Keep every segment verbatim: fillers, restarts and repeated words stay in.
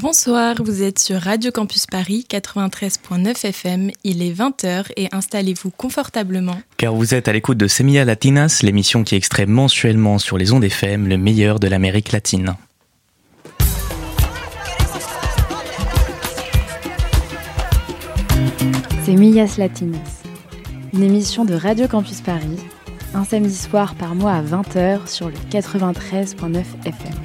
Bonsoir, vous êtes sur Radio Campus Paris quatre-vingt-treize virgule neuf F M, il est vingt heures et installez-vous confortablement. Car vous êtes à l'écoute de Semillas Latinas, l'émission qui extrait mensuellement sur les ondes F M le meilleur de l'Amérique latine. Semillas Latinas, une émission de Radio Campus Paris, un samedi soir par mois à vingt heures sur le quatre-vingt-treize virgule neuf F M.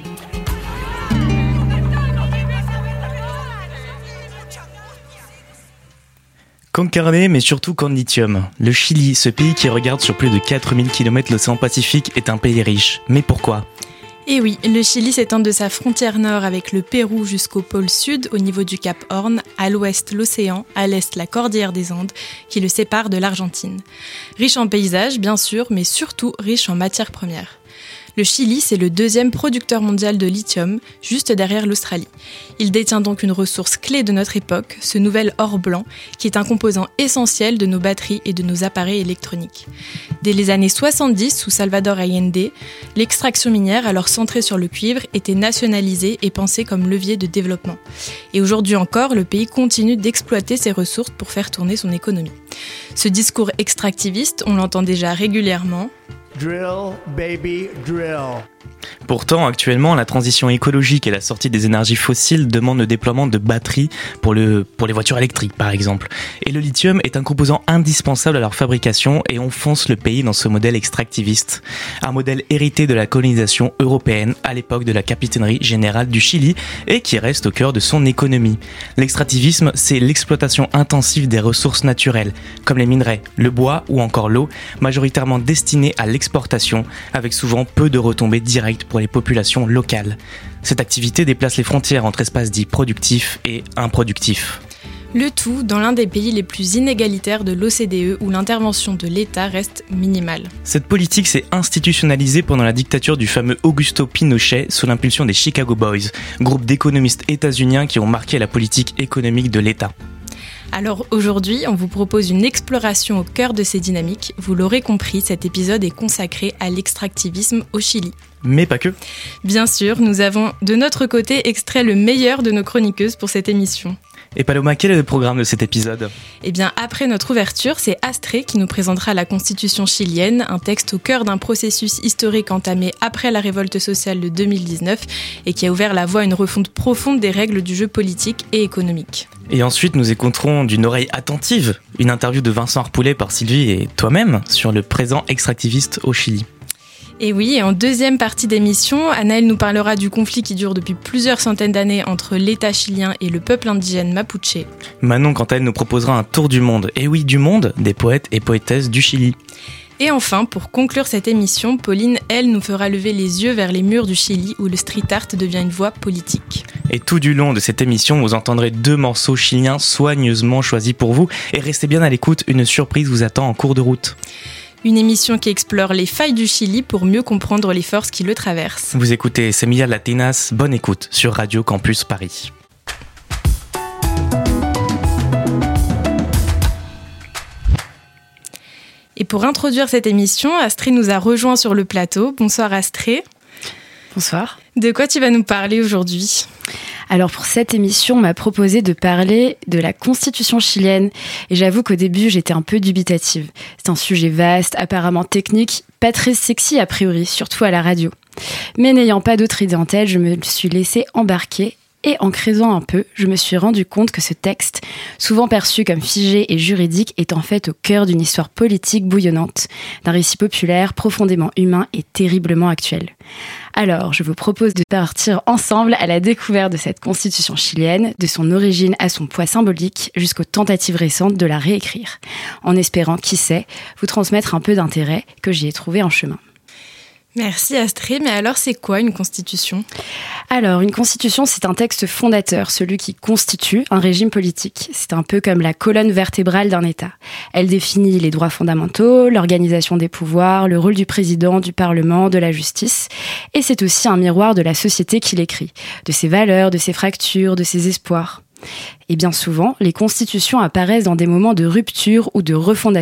Con carne, mais surtout con lithium. Le Chili, ce pays qui regarde sur plus de quatre mille kilomètres l'océan Pacifique, est un pays riche. Mais pourquoi ? Et oui, le Chili s'étend de sa frontière nord avec le Pérou jusqu'au pôle sud, au niveau du Cap Horn, à l'ouest l'océan, à l'est la cordillère des Andes, qui le sépare de l'Argentine. Riche en paysages, bien sûr, mais surtout riche en matières premières. Le Chili, c'est le deuxième producteur mondial de lithium, juste derrière l'Australie. Il détient donc une ressource clé de notre époque, ce nouvel or blanc, qui est un composant essentiel de nos batteries et de nos appareils électroniques. Dès les années soixante-dix, sous Salvador Allende, l'extraction minière, alors centrée sur le cuivre, était nationalisée et pensée comme levier de développement. Et aujourd'hui encore, le pays continue d'exploiter ses ressources pour faire tourner son économie. Ce discours extractiviste, on l'entend déjà régulièrement. Drill, baby, drill. Pourtant, actuellement, la transition écologique et la sortie des énergies fossiles demandent le déploiement de batteries pour, le, pour les voitures électriques, par exemple. Et le lithium est un composant indispensable à leur fabrication et on fonce le pays dans ce modèle extractiviste. Un modèle hérité de la colonisation européenne à l'époque de la capitainerie générale du Chili et qui reste au cœur de son économie. L'extractivisme, c'est l'exploitation intensive des ressources naturelles, comme les minerais, le bois ou encore l'eau, majoritairement destinés à l'exportation, avec souvent peu de retombées directes pour les populations locales. Cette activité déplace les frontières entre espaces dits productifs et improductifs. Le tout dans l'un des pays les plus inégalitaires de l'O C D E où l'intervention de l'État reste minimale. Cette politique s'est institutionnalisée pendant la dictature du fameux Augusto Pinochet sous l'impulsion des Chicago Boys, groupe d'économistes états-uniens qui ont marqué la politique économique de l'État. Alors aujourd'hui, on vous propose une exploration au cœur de ces dynamiques. Vous l'aurez compris, cet épisode est consacré à l'extractivisme au Chili. Mais pas que. Bien sûr, nous avons de notre côté extrait le meilleur de nos chroniqueuses pour cette émission. Et Paloma, quel est le programme de cet épisode ? Eh bien, après notre ouverture, c'est Astrée qui nous présentera la Constitution chilienne, un texte au cœur d'un processus historique entamé après la révolte sociale de deux mille dix-neuf et qui a ouvert la voie à une refonte profonde des règles du jeu politique et économique. Et ensuite, nous écouterons d'une oreille attentive une interview de Vincent Harpoulet par Sylvie et toi-même sur le présent extractiviste au Chili. Et oui, et en deuxième partie d'émission, Anaëlle nous parlera du conflit qui dure depuis plusieurs centaines d'années entre l'État chilien et le peuple indigène Mapuche. Manon, quant à elle, nous proposera un tour du monde. Et oui, du monde, des poètes et poétesses du Chili. Et enfin, pour conclure cette émission, Pauline, elle, nous fera lever les yeux vers les murs du Chili où le street art devient une voie politique. Et tout du long de cette émission, vous entendrez deux morceaux chiliens soigneusement choisis pour vous. Et restez bien à l'écoute, une surprise vous attend en cours de route. Une émission qui explore les failles du Chili pour mieux comprendre les forces qui le traversent. Vous écoutez Semillas Latinas, bonne écoute sur Radio Campus Paris. Et pour introduire cette émission, Astrée nous a rejoint sur le plateau. Bonsoir Astrée. Bonsoir. De quoi tu vas nous parler aujourd'hui ? Alors pour cette émission, on m'a proposé de parler de la Constitution chilienne et j'avoue qu'au début j'étais un peu dubitative. C'est un sujet vaste, apparemment technique, pas très sexy a priori, surtout à la radio. Mais n'ayant pas d'autre idée en tête, je me suis laissée embarquer et en creusant un peu, je me suis rendu compte que ce texte, souvent perçu comme figé et juridique, est en fait au cœur d'une histoire politique bouillonnante, d'un récit populaire profondément humain et terriblement actuel. Alors, je vous propose de partir ensemble à la découverte de cette constitution chilienne, de son origine à son poids symbolique, jusqu'aux tentatives récentes de la réécrire, en espérant, qui sait, vous transmettre un peu d'intérêt que j'y ai trouvé en chemin. Merci Astrée, mais alors c'est quoi une constitution ? Alors, une constitution, c'est un texte fondateur, celui qui constitue un régime politique. C'est un peu comme la colonne vertébrale d'un État. Elle définit les droits fondamentaux, l'organisation des pouvoirs, le rôle du président, du Parlement, de la justice. Et c'est aussi un miroir de la société qui l'écrit, de ses valeurs, de ses fractures, de ses espoirs. Et bien souvent, les constitutions apparaissent dans des moments de rupture ou de refondation.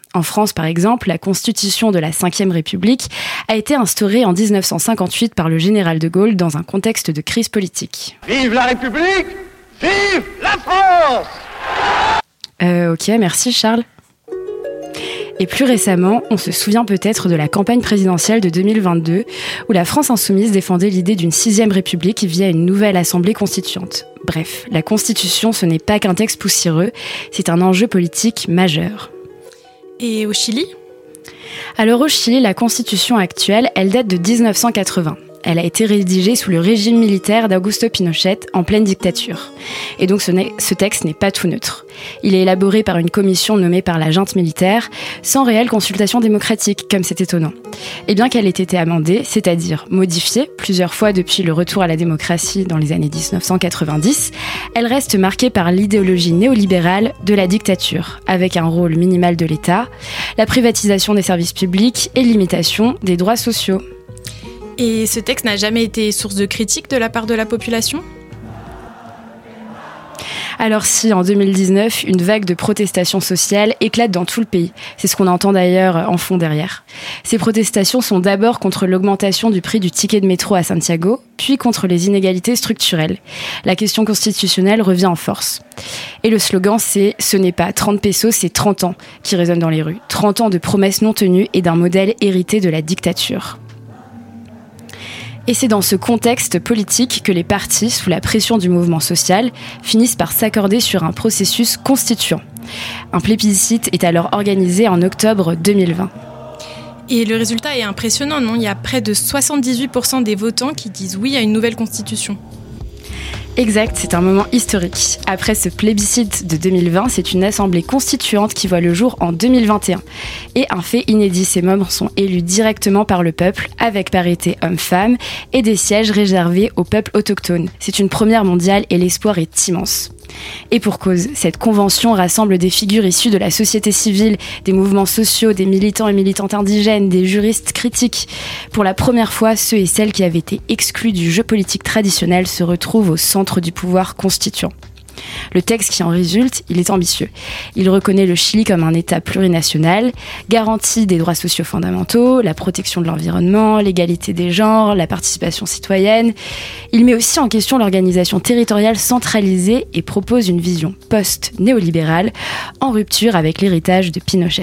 En France, par exemple, la constitution de la cinquième République a été instaurée en dix-neuf cent cinquante-huit par le général de Gaulle dans un contexte de crise politique. Vive la République! Vive la France! Euh, ok, merci Charles. Et plus récemment, on se souvient peut-être de la campagne présidentielle de deux mille vingt-deux, où la France insoumise défendait l'idée d'une sixième République via une nouvelle assemblée constituante. Bref, la Constitution, ce n'est pas qu'un texte poussiéreux, c'est un enjeu politique majeur. Et au Chili ? Alors au Chili, la Constitution actuelle, elle date de dix-neuf cent quatre-vingts. Elle a été rédigée sous le régime militaire d'Augusto Pinochet en pleine dictature. Et donc ce, ce texte n'est pas tout neutre. Il est élaboré par une commission nommée par la junte militaire, sans réelle consultation démocratique, comme c'est étonnant. Et bien qu'elle ait été amendée, c'est-à-dire modifiée plusieurs fois depuis le retour à la démocratie dans les années dix-neuf cent quatre-vingt-dix, elle reste marquée par l'idéologie néolibérale de la dictature, avec un rôle minimal de l'État, la privatisation des services publics et l'imitation des droits sociaux. Et ce texte n'a jamais été source de critique de la part de la population ? Alors si, en deux mille dix-neuf, une vague de protestations sociales éclate dans tout le pays. C'est ce qu'on entend d'ailleurs en fond derrière. Ces protestations sont d'abord contre l'augmentation du prix du ticket de métro à Santiago, puis contre les inégalités structurelles. La question constitutionnelle revient en force. Et le slogan, c'est « Ce n'est pas trente pesos, c'est trente ans » qui résonne dans les rues. trente ans de promesses non tenues et d'un modèle hérité de la dictature. Et c'est dans ce contexte politique que les partis, sous la pression du mouvement social, finissent par s'accorder sur un processus constituant. Un plébiscite est alors organisé en octobre deux mille vingt. Et le résultat est impressionnant, non ? Il y a près de soixante-dix-huit pour cent des votants qui disent oui à une nouvelle constitution. Exact, c'est un moment historique. Après ce plébiscite de deux mille vingt, c'est une assemblée constituante qui voit le jour en deux mille vingt et un. Et un fait inédit, ces membres sont élus directement par le peuple, avec parité homme-femme, et des sièges réservés au peuple autochtone. C'est une première mondiale et l'espoir est immense. Et pour cause, cette convention rassemble des figures issues de la société civile, des mouvements sociaux, des militants et militantes indigènes, des juristes critiques. Pour la première fois, ceux et celles qui avaient été exclus du jeu politique traditionnel se retrouvent au centre du pouvoir constituant. Le texte qui en résulte, il est ambitieux. Il reconnaît le Chili comme un État plurinational, garantit des droits sociaux fondamentaux, la protection de l'environnement, l'égalité des genres, la participation citoyenne. Il met aussi en question l'organisation territoriale centralisée et propose une vision post-néolibérale en rupture avec l'héritage de Pinochet.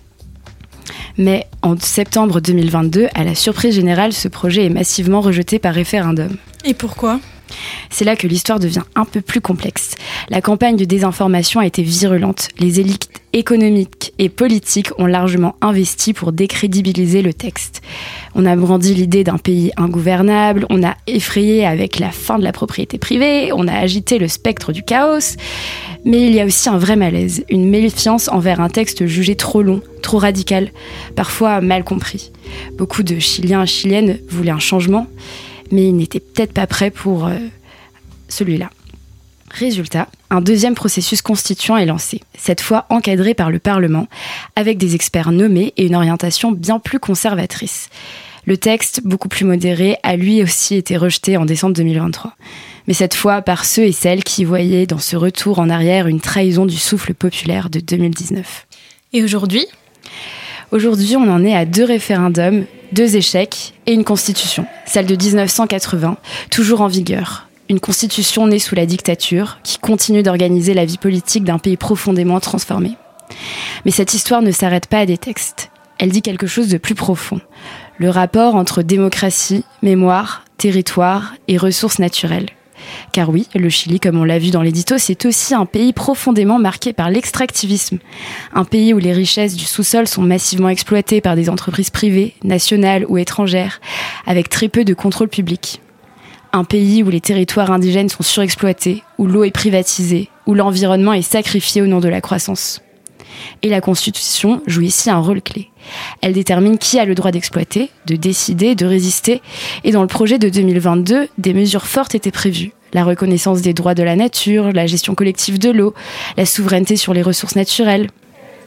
Mais en septembre deux mille vingt-deux, à la surprise générale, ce projet est massivement rejeté par référendum. Et pourquoi ? C'est là que l'histoire devient un peu plus complexe. La campagne de désinformation a été virulente. Les élites économiques et politiques ont largement investi pour décrédibiliser le texte. On a brandi l'idée d'un pays ingouvernable, on a effrayé avec la fin de la propriété privée, on a agité le spectre du chaos. Mais il y a aussi un vrai malaise, une méfiance envers un texte jugé trop long, trop radical, parfois mal compris. Beaucoup de Chiliens et Chiliennes voulaient un changement, mais ils n'étaient peut-être pas prêts pour euh, celui-là. Résultat, un deuxième processus constituant est lancé, cette fois encadré par le Parlement, avec des experts nommés et une orientation bien plus conservatrice. Le texte, beaucoup plus modéré, a lui aussi été rejeté en décembre deux mille vingt-trois. Mais cette fois par ceux et celles qui voyaient dans ce retour en arrière une trahison du souffle populaire de deux mille dix-neuf. Et aujourd'hui ? Aujourd'hui, on en est à deux référendums, deux échecs et une constitution, celle de dix-neuf cent quatre-vingts, toujours en vigueur. Une constitution née sous la dictature, qui continue d'organiser la vie politique d'un pays profondément transformé. Mais cette histoire ne s'arrête pas à des textes. Elle dit quelque chose de plus profond. Le rapport entre démocratie, mémoire, territoire et ressources naturelles. Car oui, le Chili, comme on l'a vu dans l'édito, c'est aussi un pays profondément marqué par l'extractivisme. Un pays où les richesses du sous-sol sont massivement exploitées par des entreprises privées, nationales ou étrangères, avec très peu de contrôle public. Un pays où les territoires indigènes sont surexploités, où l'eau est privatisée, où l'environnement est sacrifié au nom de la croissance. Et la Constitution joue ici un rôle clé. Elle détermine qui a le droit d'exploiter, de décider, de résister. Et dans le projet de deux mille vingt-deux, des mesures fortes étaient prévues. La reconnaissance des droits de la nature, la gestion collective de l'eau, la souveraineté sur les ressources naturelles.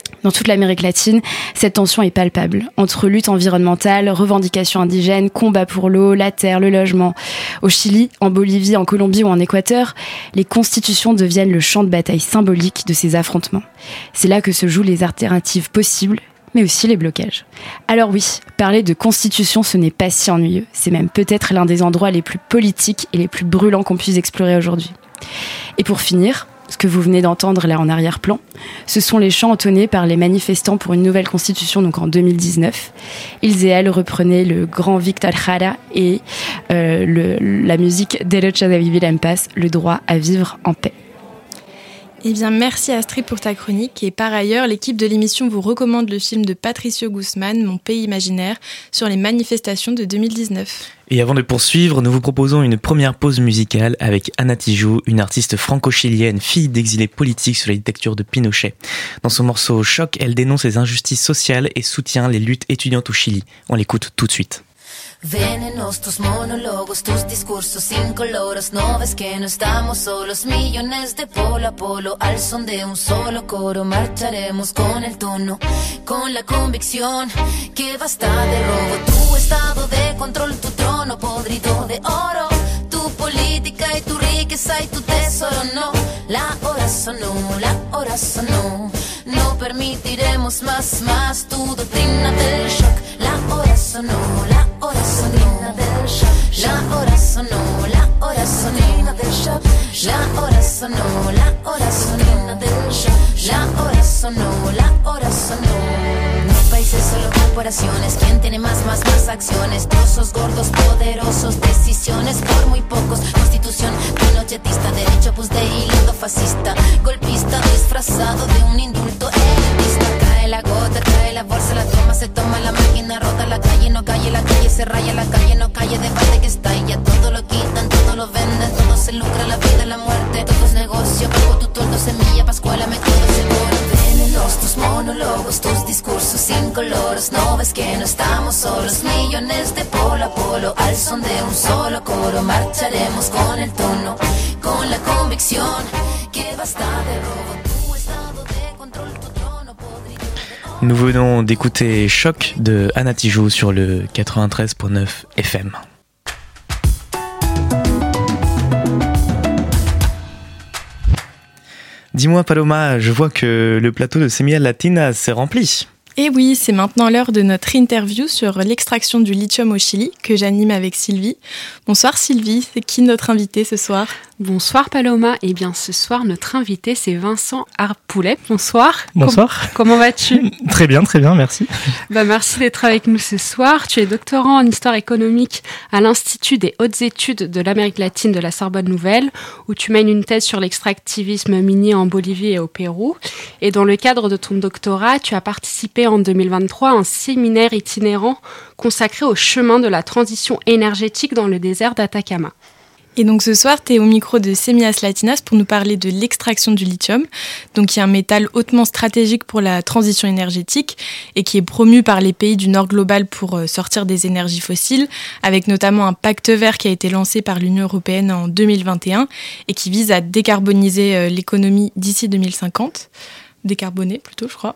Dans toute l'Amérique latine, cette tension est palpable entre lutte environnementale, revendications indigènes, combat pour l'eau, la terre, le logement. Au Chili, en Bolivie, en Colombie ou en Équateur, les constitutions deviennent le champ de bataille symbolique de ces affrontements. C'est là que se jouent les alternatives possibles, mais aussi les blocages. Alors oui, parler de constitution, ce n'est pas si ennuyeux. C'est même peut-être l'un des endroits les plus politiques et les plus brûlants qu'on puisse explorer aujourd'hui. Et pour finir, ce que vous venez d'entendre là en arrière-plan, ce sont les chants entonnés par les manifestants pour une nouvelle constitution, donc en deux mille dix-neuf. Ils et elles reprenaient le grand Víctor Jara et euh, le, la musique Derecho de vivir en paz, le droit à vivre en paix. Eh bien, merci Astrid pour ta chronique. Et par ailleurs, l'équipe de l'émission vous recommande le film de Patricio Guzmán, Mon pays imaginaire, sur les manifestations de deux mille dix-neuf. Et avant de poursuivre, nous vous proposons une première pause musicale avec Ana Tijoux, une artiste franco-chilienne, fille d'exilés politiques sous la dictature de Pinochet. Dans son morceau Choc, elle dénonce les injustices sociales et soutient les luttes étudiantes au Chili. On l'écoute tout de suite. Venenos tus monólogos, tus discursos incoloros. No ves que no estamos solos, millones de polo a polo. Al son de un solo coro marcharemos con el tono, con la convicción que basta de robo. Tu estado de control, tu trono podrido de oro, tu política y tu riqueza y tu tesoro. No, la hora sonó, la hora sonó. No permitiremos más, más tu doctrina del shock. La hora sonó, la hora sonó, la hora sonó, la hora sonó del shock. La hora sonó, la hora sonó del shock. La hora sonó, la hora sonó. No países, solo corporaciones. ¿Quién tiene más, más, más acciones? Trozos gordos, poderosos, decisiones por muy pocos. Constitución pinochetista, derecho pues de hilo fascista, golpista disfrazado de un indulto elitista. Cae la gota, cae la bolsa, la toma, se toma la máquina, rota la calle, no calle, la calle se raya, la calle no calle, debate que estalla. Todo lo quitan, todo lo venden, todo se lucra, la vida, la muerte, todo es negocio. Pago tu toldo, semilla, pascuala, me todo seguro. Venenos tus monólogos, tus discursos incoloros. No ves que no estamos solos, millones de polo a polo. Al son de un solo coro marcharemos con el tono, con la convicción que basta de robo. Tu estado de control, tu trono podrido de oro. Nous venons d'écouter Choc de Ana Tijoux sur le quatre-vingt-treize neuf F M. Dis-moi Paloma, je vois que le plateau de Semillas Latinas s'est rempli. Et oui, c'est maintenant l'heure de notre interview sur l'extraction du lithium au Chili que j'anime avec Sylvie. Bonsoir Sylvie, c'est qui notre invité ce soir ? Bonsoir Paloma, et eh bien ce soir notre invité c'est Vincent Harpoulet. Bonsoir. Bonsoir. Com- comment vas-tu ? Très bien, très bien, merci. Bah, merci d'être avec nous ce soir. Tu es doctorant en histoire économique à l'Institut des hautes études de l'Amérique latine de la Sorbonne Nouvelle, où tu mènes une thèse sur l'extractivisme minier en Bolivie et au Pérou. Et dans le cadre de ton doctorat, tu as participé en deux mille vingt-trois à un séminaire itinérant consacré au chemin de la transition énergétique dans le désert d'Atacama. Et donc ce soir, tu es au micro de Semillas Latinas pour nous parler de l'extraction du lithium, donc qui est un métal hautement stratégique pour la transition énergétique et qui est promu par les pays du Nord global pour sortir des énergies fossiles, avec notamment un pacte vert qui a été lancé par l'Union européenne en deux mille vingt et un et qui vise à décarboniser l'économie d'ici deux mille cinquante. Décarboné plutôt, je crois.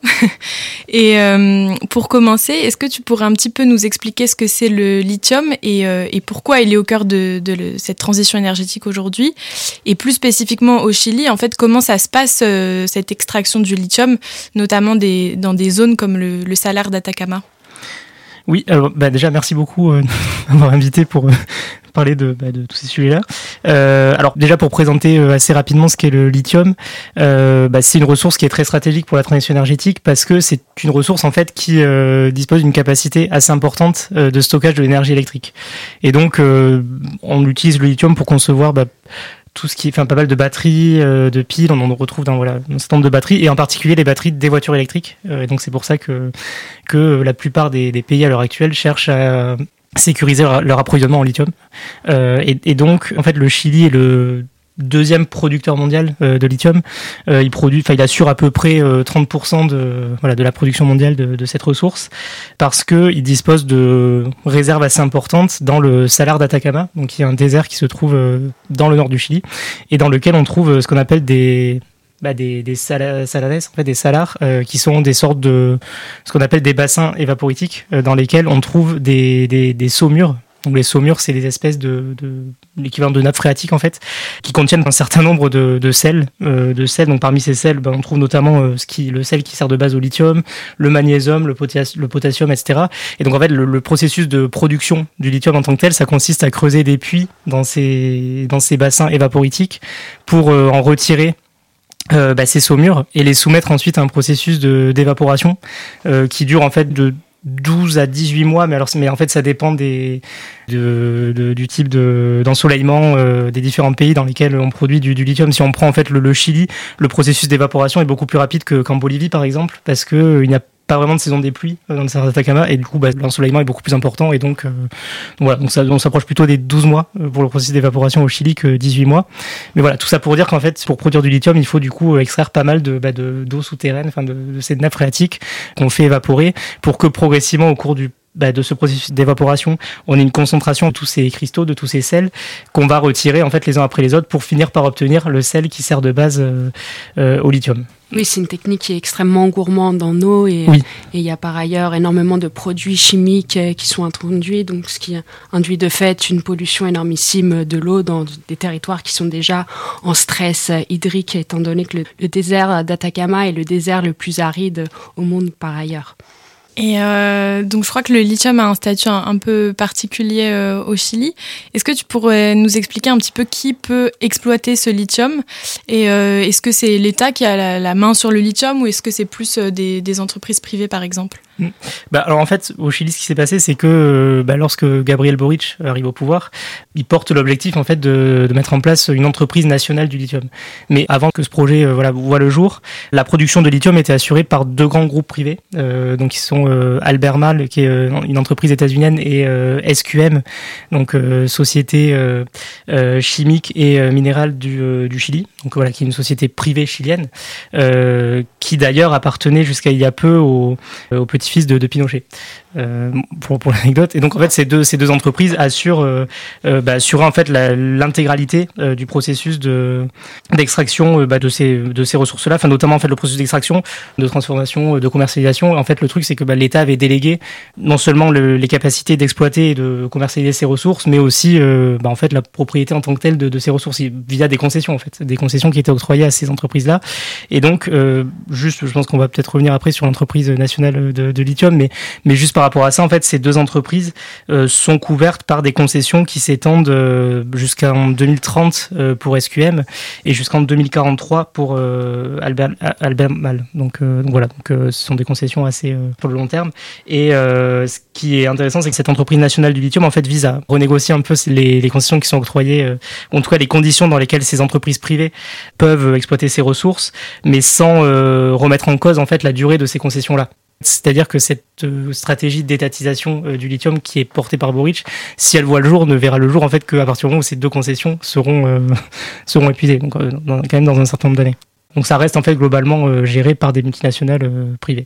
Et euh, pour commencer, est-ce que tu pourrais un petit peu nous expliquer ce que c'est le lithium et, euh, et pourquoi il est au cœur de, de le, cette transition énergétique aujourd'hui ? Et plus spécifiquement au Chili, en fait, comment ça se passe, euh, cette extraction du lithium, notamment des, dans des zones comme le, le Salar d'Atacama ? Oui, alors bah déjà merci beaucoup euh, de m'avoir invité pour euh, parler de, bah, de tous ces sujets-là. Euh, alors déjà pour présenter euh, assez rapidement ce qu'est le lithium, euh, bah, c'est une ressource qui est très stratégique pour la transition énergétique parce que c'est une ressource en fait qui euh, dispose d'une capacité assez importante euh, de stockage de l'énergie électrique. Et donc euh, on utilise le lithium pour concevoir bah, tout ce qui est, enfin, pas mal de batteries, euh, de piles, on en retrouve dans voilà un certain nombre de batteries et en particulier les batteries des voitures électriques. Euh, et donc c'est pour ça que que la plupart des, des pays à l'heure actuelle cherchent à sécuriser leur, leur approvisionnement en lithium. Euh, et, et donc en fait le Chili est le deuxième producteur mondial euh, de lithium. Euh, il produit, enfin il assure à peu près euh, trente pour cent de voilà de la production mondiale de, de cette ressource parce que il dispose de réserves assez importantes dans le Salar d'Atacama, donc il y a un désert qui se trouve euh, dans le nord du Chili et dans lequel on trouve euh, ce qu'on appelle des bah, des, des sala- salades, en fait, des salars, euh, qui sont des sortes de ce qu'on appelle des bassins évaporitiques, euh, dans lesquels on trouve des, des, des saumures. Donc les saumures, c'est des espèces de, de l'équivalent de nappes phréatiques en fait, qui contiennent un certain nombre de, de sels, euh, de sels. Donc parmi ces sels, ben, on trouve notamment euh, ce qui, le sel qui sert de base au lithium, le magnésium, le, potas- le potassium, et cetera. Et donc en fait, le, le processus de production du lithium en tant que tel, ça consiste à creuser des puits dans ces dans ces bassins évaporitiques pour euh, en retirer euh, bah, ces saumures et les soumettre ensuite à un processus de d'évaporation euh, qui dure en fait de douze à dix-huit mois, mais alors mais en fait ça dépend des de, de du type de d'ensoleillement euh, des différents pays dans lesquels on produit du, du lithium. Si on prend en fait le, le Chili, le processus d'évaporation est beaucoup plus rapide que qu'en Bolivie par exemple, parce que euh, il n'y a pas vraiment de saison des pluies dans le désert d'Atacama et du coup bah, l'ensoleillement est beaucoup plus important et donc, euh, donc voilà, donc ça, on s'approche plutôt des douze mois pour le processus d'évaporation au Chili que dix-huit mois. Mais voilà, tout ça pour dire qu'en fait pour produire du lithium il faut du coup extraire pas mal de, bah, de d'eau souterraine, enfin de, de ces nappes phréatiques qu'on fait évaporer pour que progressivement au cours du Bah, de ce processus d'évaporation, on a une concentration de tous ces cristaux, de tous ces sels qu'on va retirer en fait les uns après les autres pour finir par obtenir le sel qui sert de base euh, euh, au lithium. Oui, c'est une technique qui est extrêmement gourmande en eau et oui. et il y a par ailleurs énormément de produits chimiques qui sont introduits, donc ce qui induit de fait une pollution énormissime de l'eau dans des territoires qui sont déjà en stress hydrique, étant donné que le, le désert d'Atacama est le désert le plus aride au monde par ailleurs. Et euh, donc je crois que le lithium a un statut un, un peu particulier euh, au Chili. Est-ce que tu pourrais nous expliquer un petit peu qui peut exploiter ce lithium et euh, est-ce que c'est l'État qui a la, la main sur le lithium ou est-ce que c'est plus euh, des, des entreprises privées par exemple ? Bah, alors en fait, au Chili, ce qui s'est passé, c'est que bah, lorsque Gabriel Boric arrive au pouvoir, il porte l'objectif en fait de, de mettre en place une entreprise nationale du lithium. Mais avant que ce projet euh, voilà, voit le jour, la production de lithium était assurée par deux grands groupes privés, euh, donc qui sont euh, Albemarle, qui est euh, une entreprise états-unienne, et euh, S Q M, donc euh, société euh, euh, chimique et euh, minérale du, euh, du Chili, donc voilà, qui est une société privée chilienne, euh, qui d'ailleurs appartenait jusqu'à il y a peu au, au petit fils de, de Pinochet, euh, pour, pour l'anecdote. Et donc en fait ces deux ces deux entreprises assurent euh, euh, bah, assurent en fait la, l'intégralité euh, du processus de d'extraction euh, bah, de ces de ces ressources là, enfin notamment en fait le processus d'extraction, de transformation, de commercialisation. En fait le truc c'est que bah, l'État avait délégué non seulement le, les capacités d'exploiter et de commercialiser ces ressources, mais aussi euh, bah, en fait la propriété en tant que telle de, de ces ressources via des concessions en fait, des concessions qui étaient octroyées à ces entreprises là. Et donc euh, juste, je pense qu'on va peut-être revenir après sur l'entreprise nationale de, de lithium, mais, mais juste par rapport à ça, en fait, ces deux entreprises euh, sont couvertes par des concessions qui s'étendent euh, jusqu'en deux mille trente euh, pour S Q M et jusqu'en deux mille quarante-trois pour euh, Albert, Albemarle. Donc, euh, donc voilà, donc, euh, ce sont des concessions assez euh, pour le long terme. Et euh, ce qui est intéressant, c'est que cette entreprise nationale du lithium, en fait, vise à renégocier un peu les, les concessions qui sont octroyées, euh, en tout cas les conditions dans lesquelles ces entreprises privées peuvent exploiter ces ressources, mais sans euh, remettre en cause en fait la durée de ces concessions-là. C'est-à-dire que cette euh, stratégie d'étatisation euh, du lithium qui est portée par Boric, si elle voit le jour, ne verra le jour en fait qu'à partir du moment où ces deux concessions seront euh, seront épuisées, donc euh, dans, quand même dans un certain nombre d'années. Donc ça reste en fait globalement euh, géré par des multinationales euh, privées.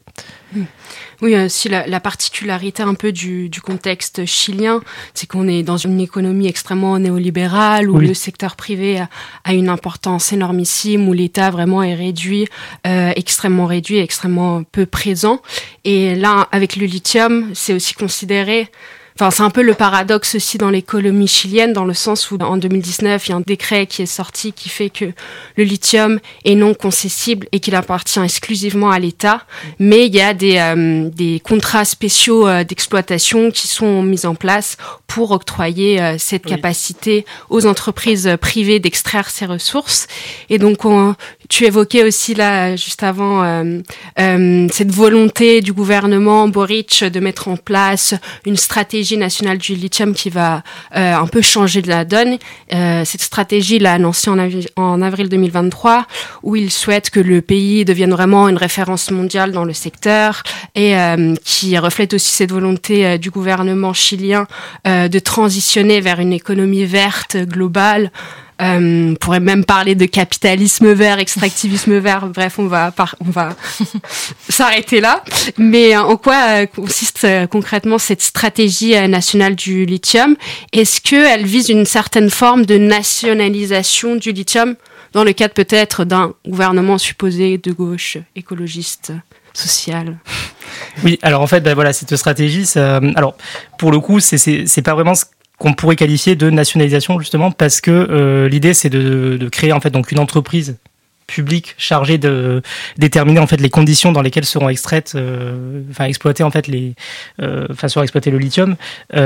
Oui, aussi la, la particularité un peu du, du contexte chilien, c'est qu'on est dans une économie extrêmement néolibérale où oui. le secteur privé a, a une importance énormissime, où l'État vraiment est réduit, euh, extrêmement réduit, extrêmement peu présent. Et là, avec le lithium, c'est aussi considéré... Enfin, c'est un peu le paradoxe aussi dans l'économie chilienne, dans le sens où en deux mille dix-neuf, il y a un décret qui est sorti qui fait que le lithium est non concessible et qu'il appartient exclusivement à l'État. Mais il y a des, euh, des contrats spéciaux euh, d'exploitation qui sont mis en place pour octroyer euh, cette oui. capacité aux entreprises privées d'extraire ces ressources. Et donc, on, tu évoquais aussi là, juste avant, euh, euh, cette volonté du gouvernement Boric de mettre en place une stratégie nationale du lithium qui va euh, un peu changer de la donne. Euh, cette stratégie, il l'a annoncée en, avril, en avril deux mille vingt-trois, où il souhaite que le pays devienne vraiment une référence mondiale dans le secteur et euh, qui reflète aussi cette volonté euh, du gouvernement chilien euh, de transitionner vers une économie verte globale, Euh, on pourrait même parler de capitalisme vert, extractivisme vert. Bref, on va par- on va s'arrêter là. Mais en quoi euh, consiste euh, concrètement cette stratégie euh, nationale du lithium? Est-ce qu'elle vise une certaine forme de nationalisation du lithium dans le cadre peut-être d'un gouvernement supposé de gauche, écologiste, social? Oui, alors en fait, ben voilà, cette stratégie, ça, alors pour le coup, c'est, c'est, c'est pas vraiment ce qu'on pourrait qualifier de nationalisation justement, parce que euh, l'idée c'est de, de créer en fait donc une entreprise public chargé de déterminer en fait les conditions dans lesquelles seront extraites, euh, enfin exploiter en fait les, euh, enfin sera exploité le lithium.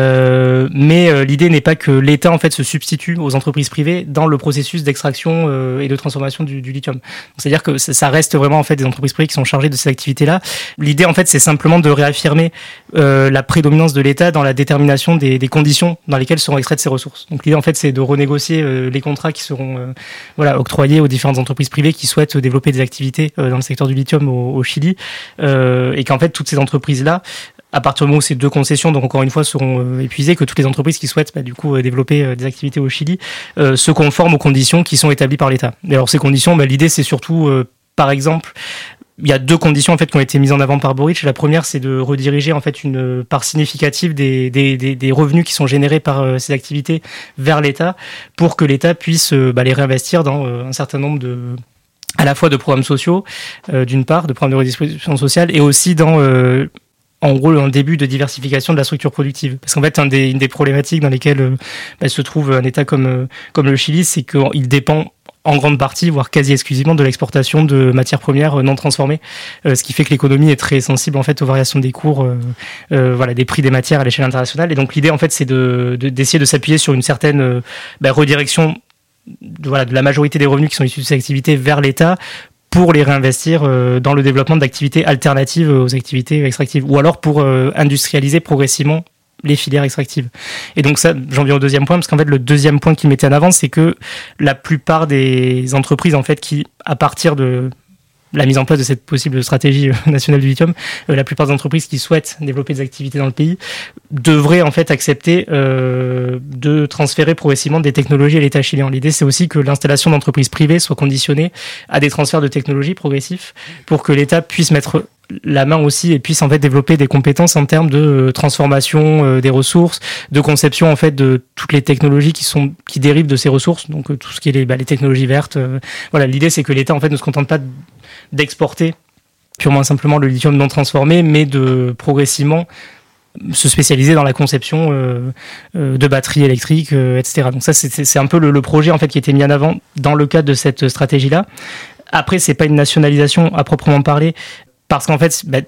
Euh, mais euh, l'idée n'est pas que l'État en fait se substitue aux entreprises privées dans le processus d'extraction euh, et de transformation du, du lithium. Donc, c'est-à-dire que ça, ça reste vraiment en fait des entreprises privées qui sont chargées de ces activités-là. L'idée en fait c'est simplement de réaffirmer euh, la prédominance de l'État dans la détermination des, des conditions dans lesquelles seront extraites ces ressources. Donc l'idée en fait c'est de renégocier euh, les contrats qui seront euh, voilà octroyés aux différentes entreprises privées qui souhaitent développer des activités dans le secteur du lithium au, au Chili, euh, et qu'en fait toutes ces entreprises-là, à partir du moment où ces deux concessions, donc encore une fois, seront euh, épuisées, que toutes les entreprises qui souhaitent bah, du coup euh, développer euh, des activités au Chili euh, se conforment aux conditions qui sont établies par l'État. Et alors ces conditions, bah, l'idée c'est surtout, euh, par exemple, il y a deux conditions en fait qui ont été mises en avant par Boric. La première, c'est de rediriger en fait une part significative des des des, des revenus qui sont générés par euh, ces activités vers l'État, pour que l'État puisse euh, bah, les réinvestir dans euh, un certain nombre de à la fois de programmes sociaux, euh, d'une part, de programmes de redistribution sociale, et aussi dans, euh, en gros, un début de diversification de la structure productive. Parce qu'en fait, un des, une des problématiques dans lesquelles euh, bah, se trouve un État comme, euh, comme le Chili, c'est qu'il dépend en grande partie, voire quasi exclusivement, de l'exportation de matières premières non transformées, euh, ce qui fait que l'économie est très sensible en fait aux variations des cours, euh, euh, voilà, des prix des matières à l'échelle internationale. Et donc l'idée, en fait, c'est de, de, d'essayer de s'appuyer sur une certaine euh, bah, redirection de, voilà, de la majorité des revenus qui sont issus de ces activités vers l'État, pour les réinvestir euh, dans le développement d'activités alternatives aux activités extractives, ou alors pour euh, industrialiser progressivement les filières extractives. Et donc ça, j'en viens au deuxième point, parce qu'en fait le deuxième point qu'il mettait en avant, c'est que la plupart des entreprises en fait qui, à partir de la mise en place de cette possible stratégie nationale du lithium, euh, la plupart des entreprises qui souhaitent développer des activités dans le pays devraient en fait accepter euh, de transférer progressivement des technologies à l'État chilien. L'idée, c'est aussi que l'installation d'entreprises privées soit conditionnée à des transferts de technologies progressifs, pour que l'État puisse mettre la main aussi et puisse en fait développer des compétences en termes de transformation euh, des ressources, de conception en fait de toutes les technologies qui sont qui dérivent de ces ressources, donc euh, tout ce qui est les, bah, les technologies vertes. Euh, voilà, l'idée c'est que l'État en fait ne se contente pas de, d'exporter purement et simplement le lithium non transformé, mais de progressivement se spécialiser dans la conception euh, euh, de batteries électriques, euh, et cetera. Donc ça c'est, c'est, c'est un peu le, le projet en fait qui a été mis en avant dans le cadre de cette stratégie-là. Après, c'est pas une nationalisation à proprement parler, parce qu'en fait, bah,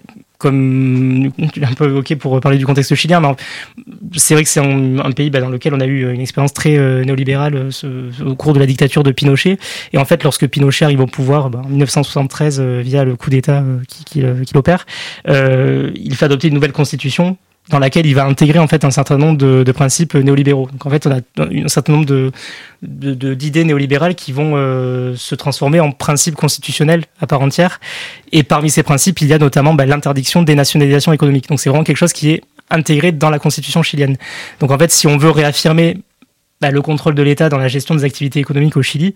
comme tu l'as un peu évoqué pour parler du contexte chilien, mais c'est vrai que c'est un, un pays bah, dans lequel on a eu une expérience très euh, néolibérale euh, ce, au cours de la dictature de Pinochet. Et en fait, lorsque Pinochet arrive au pouvoir, bah, en dix-neuf cent soixante-treize, euh, via le coup d'État euh, qui, qui, euh, qui l'opère, euh, il fait adopter une nouvelle constitution dans laquelle il va intégrer en fait un certain nombre de, de principes néolibéraux. Donc en fait, on a un certain nombre de, de, de d'idées néolibérales qui vont euh, se transformer en principes constitutionnels à part entière. Et parmi ces principes, il y a notamment bah, l'interdiction des nationalisations économiques. Donc c'est vraiment quelque chose qui est intégré dans la constitution chilienne. Donc en fait, si on veut réaffirmer bah, le contrôle de l'État dans la gestion des activités économiques au Chili,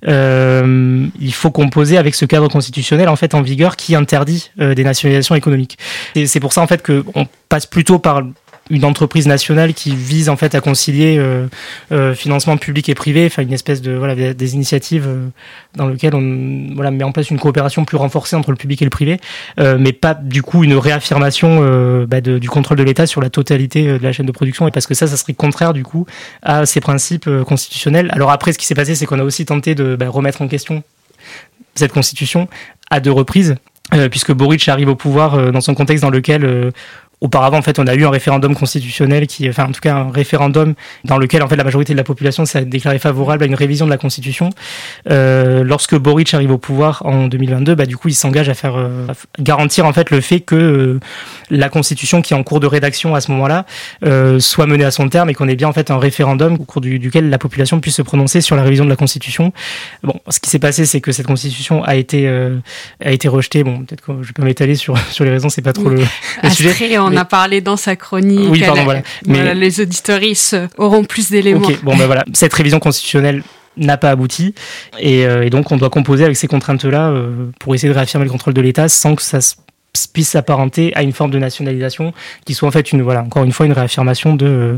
euh, il faut composer avec ce cadre constitutionnel en fait en vigueur qui interdit euh, des nationalisations économiques. Et c'est pour ça en fait que on passe plutôt par une entreprise nationale qui vise en fait à concilier euh, euh, financement public et privé, enfin une espèce de voilà des initiatives euh, dans lesquelles on voilà met en place une coopération plus renforcée entre le public et le privé, euh, mais pas du coup une réaffirmation euh, bah, de, du contrôle de l'État sur la totalité de la chaîne de production, et parce que ça, ça serait contraire du coup à ces principes euh, constitutionnels. Alors après, ce qui s'est passé, c'est qu'on a aussi tenté de bah, remettre en question cette constitution à deux reprises, euh, puisque Boric arrive au pouvoir euh, dans un contexte dans lequel euh, auparavant, en fait, on a eu un référendum constitutionnel qui, enfin, en tout cas, un référendum dans lequel, en fait, la majorité de la population s'est déclarée favorable à une révision de la Constitution. Euh, lorsque Boric arrive au pouvoir en deux mille vingt-deux, bah, du coup, il s'engage à faire, euh, à garantir, en fait, le fait que euh, la Constitution qui est en cours de rédaction à ce moment-là euh, soit menée à son terme, et qu'on ait bien, en fait, un référendum au cours du, duquel la population puisse se prononcer sur la révision de la Constitution. Bon, ce qui s'est passé, c'est que cette Constitution a été, euh, a été rejetée. Bon, peut-être que je peux m'étaler sur, sur les raisons, c'est pas trop le, le sujet. On mais... a parlé dans sa chronique. Oui, pardon, voilà. Mais voilà, les auditoristes auront plus d'éléments. Ok, bon, ben voilà. Cette révision constitutionnelle n'a pas abouti et, euh, et donc on doit composer avec ces contraintes-là euh, pour essayer de réaffirmer le contrôle de l'État sans que ça se puisse s'apparenter à une forme de nationalisation qui soit en fait une voilà encore une fois une réaffirmation de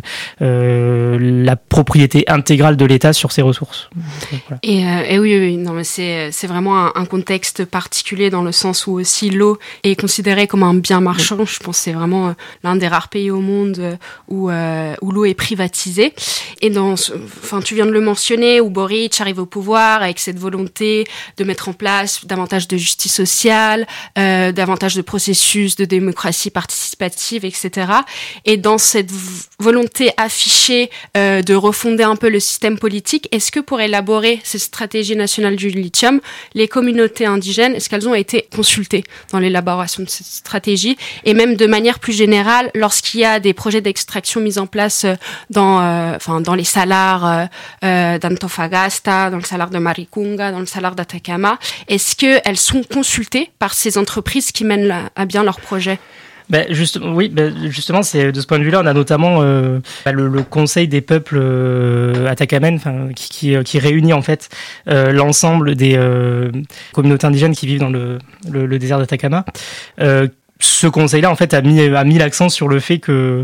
euh, la propriété intégrale de l'État sur ses ressources. Donc, voilà. Et, euh, et oui, oui, non mais c'est c'est vraiment un, un contexte particulier dans le sens où aussi l'eau est considérée comme un bien marchand. Je pense que c'est vraiment l'un des rares pays au monde où euh, où l'eau est privatisée. Et dans, enfin tu viens de le mentionner, où Boric arrive au pouvoir avec cette volonté de mettre en place davantage de justice sociale, euh, davantage de processus de démocratie participative, et cetera. Et dans cette v- volonté affichée euh, de refonder un peu le système politique, est-ce que pour élaborer cette stratégie nationale du lithium, les communautés indigènes, est-ce qu'elles ont été consultées dans l'élaboration de cette stratégie? Et même de manière plus générale, lorsqu'il y a des projets d'extraction mis en place dans, euh, enfin, dans les salars euh, euh, d'Antofagasta, dans le salar de Maricunga, dans le salar d'Atacama, est-ce qu'elles sont consultées par ces entreprises qui mènent la à bien leur projet? Ben juste, oui, ben justement, c'est de ce point de vue-là, on a notamment euh, ben le, le Conseil des peuples euh, Atacamènes, enfin, qui, qui, qui réunit en fait euh, l'ensemble des euh, communautés indigènes qui vivent dans le, le, le désert d'Atacama. Euh, ce Conseil-là, en fait, a mis, a mis l'accent sur le fait que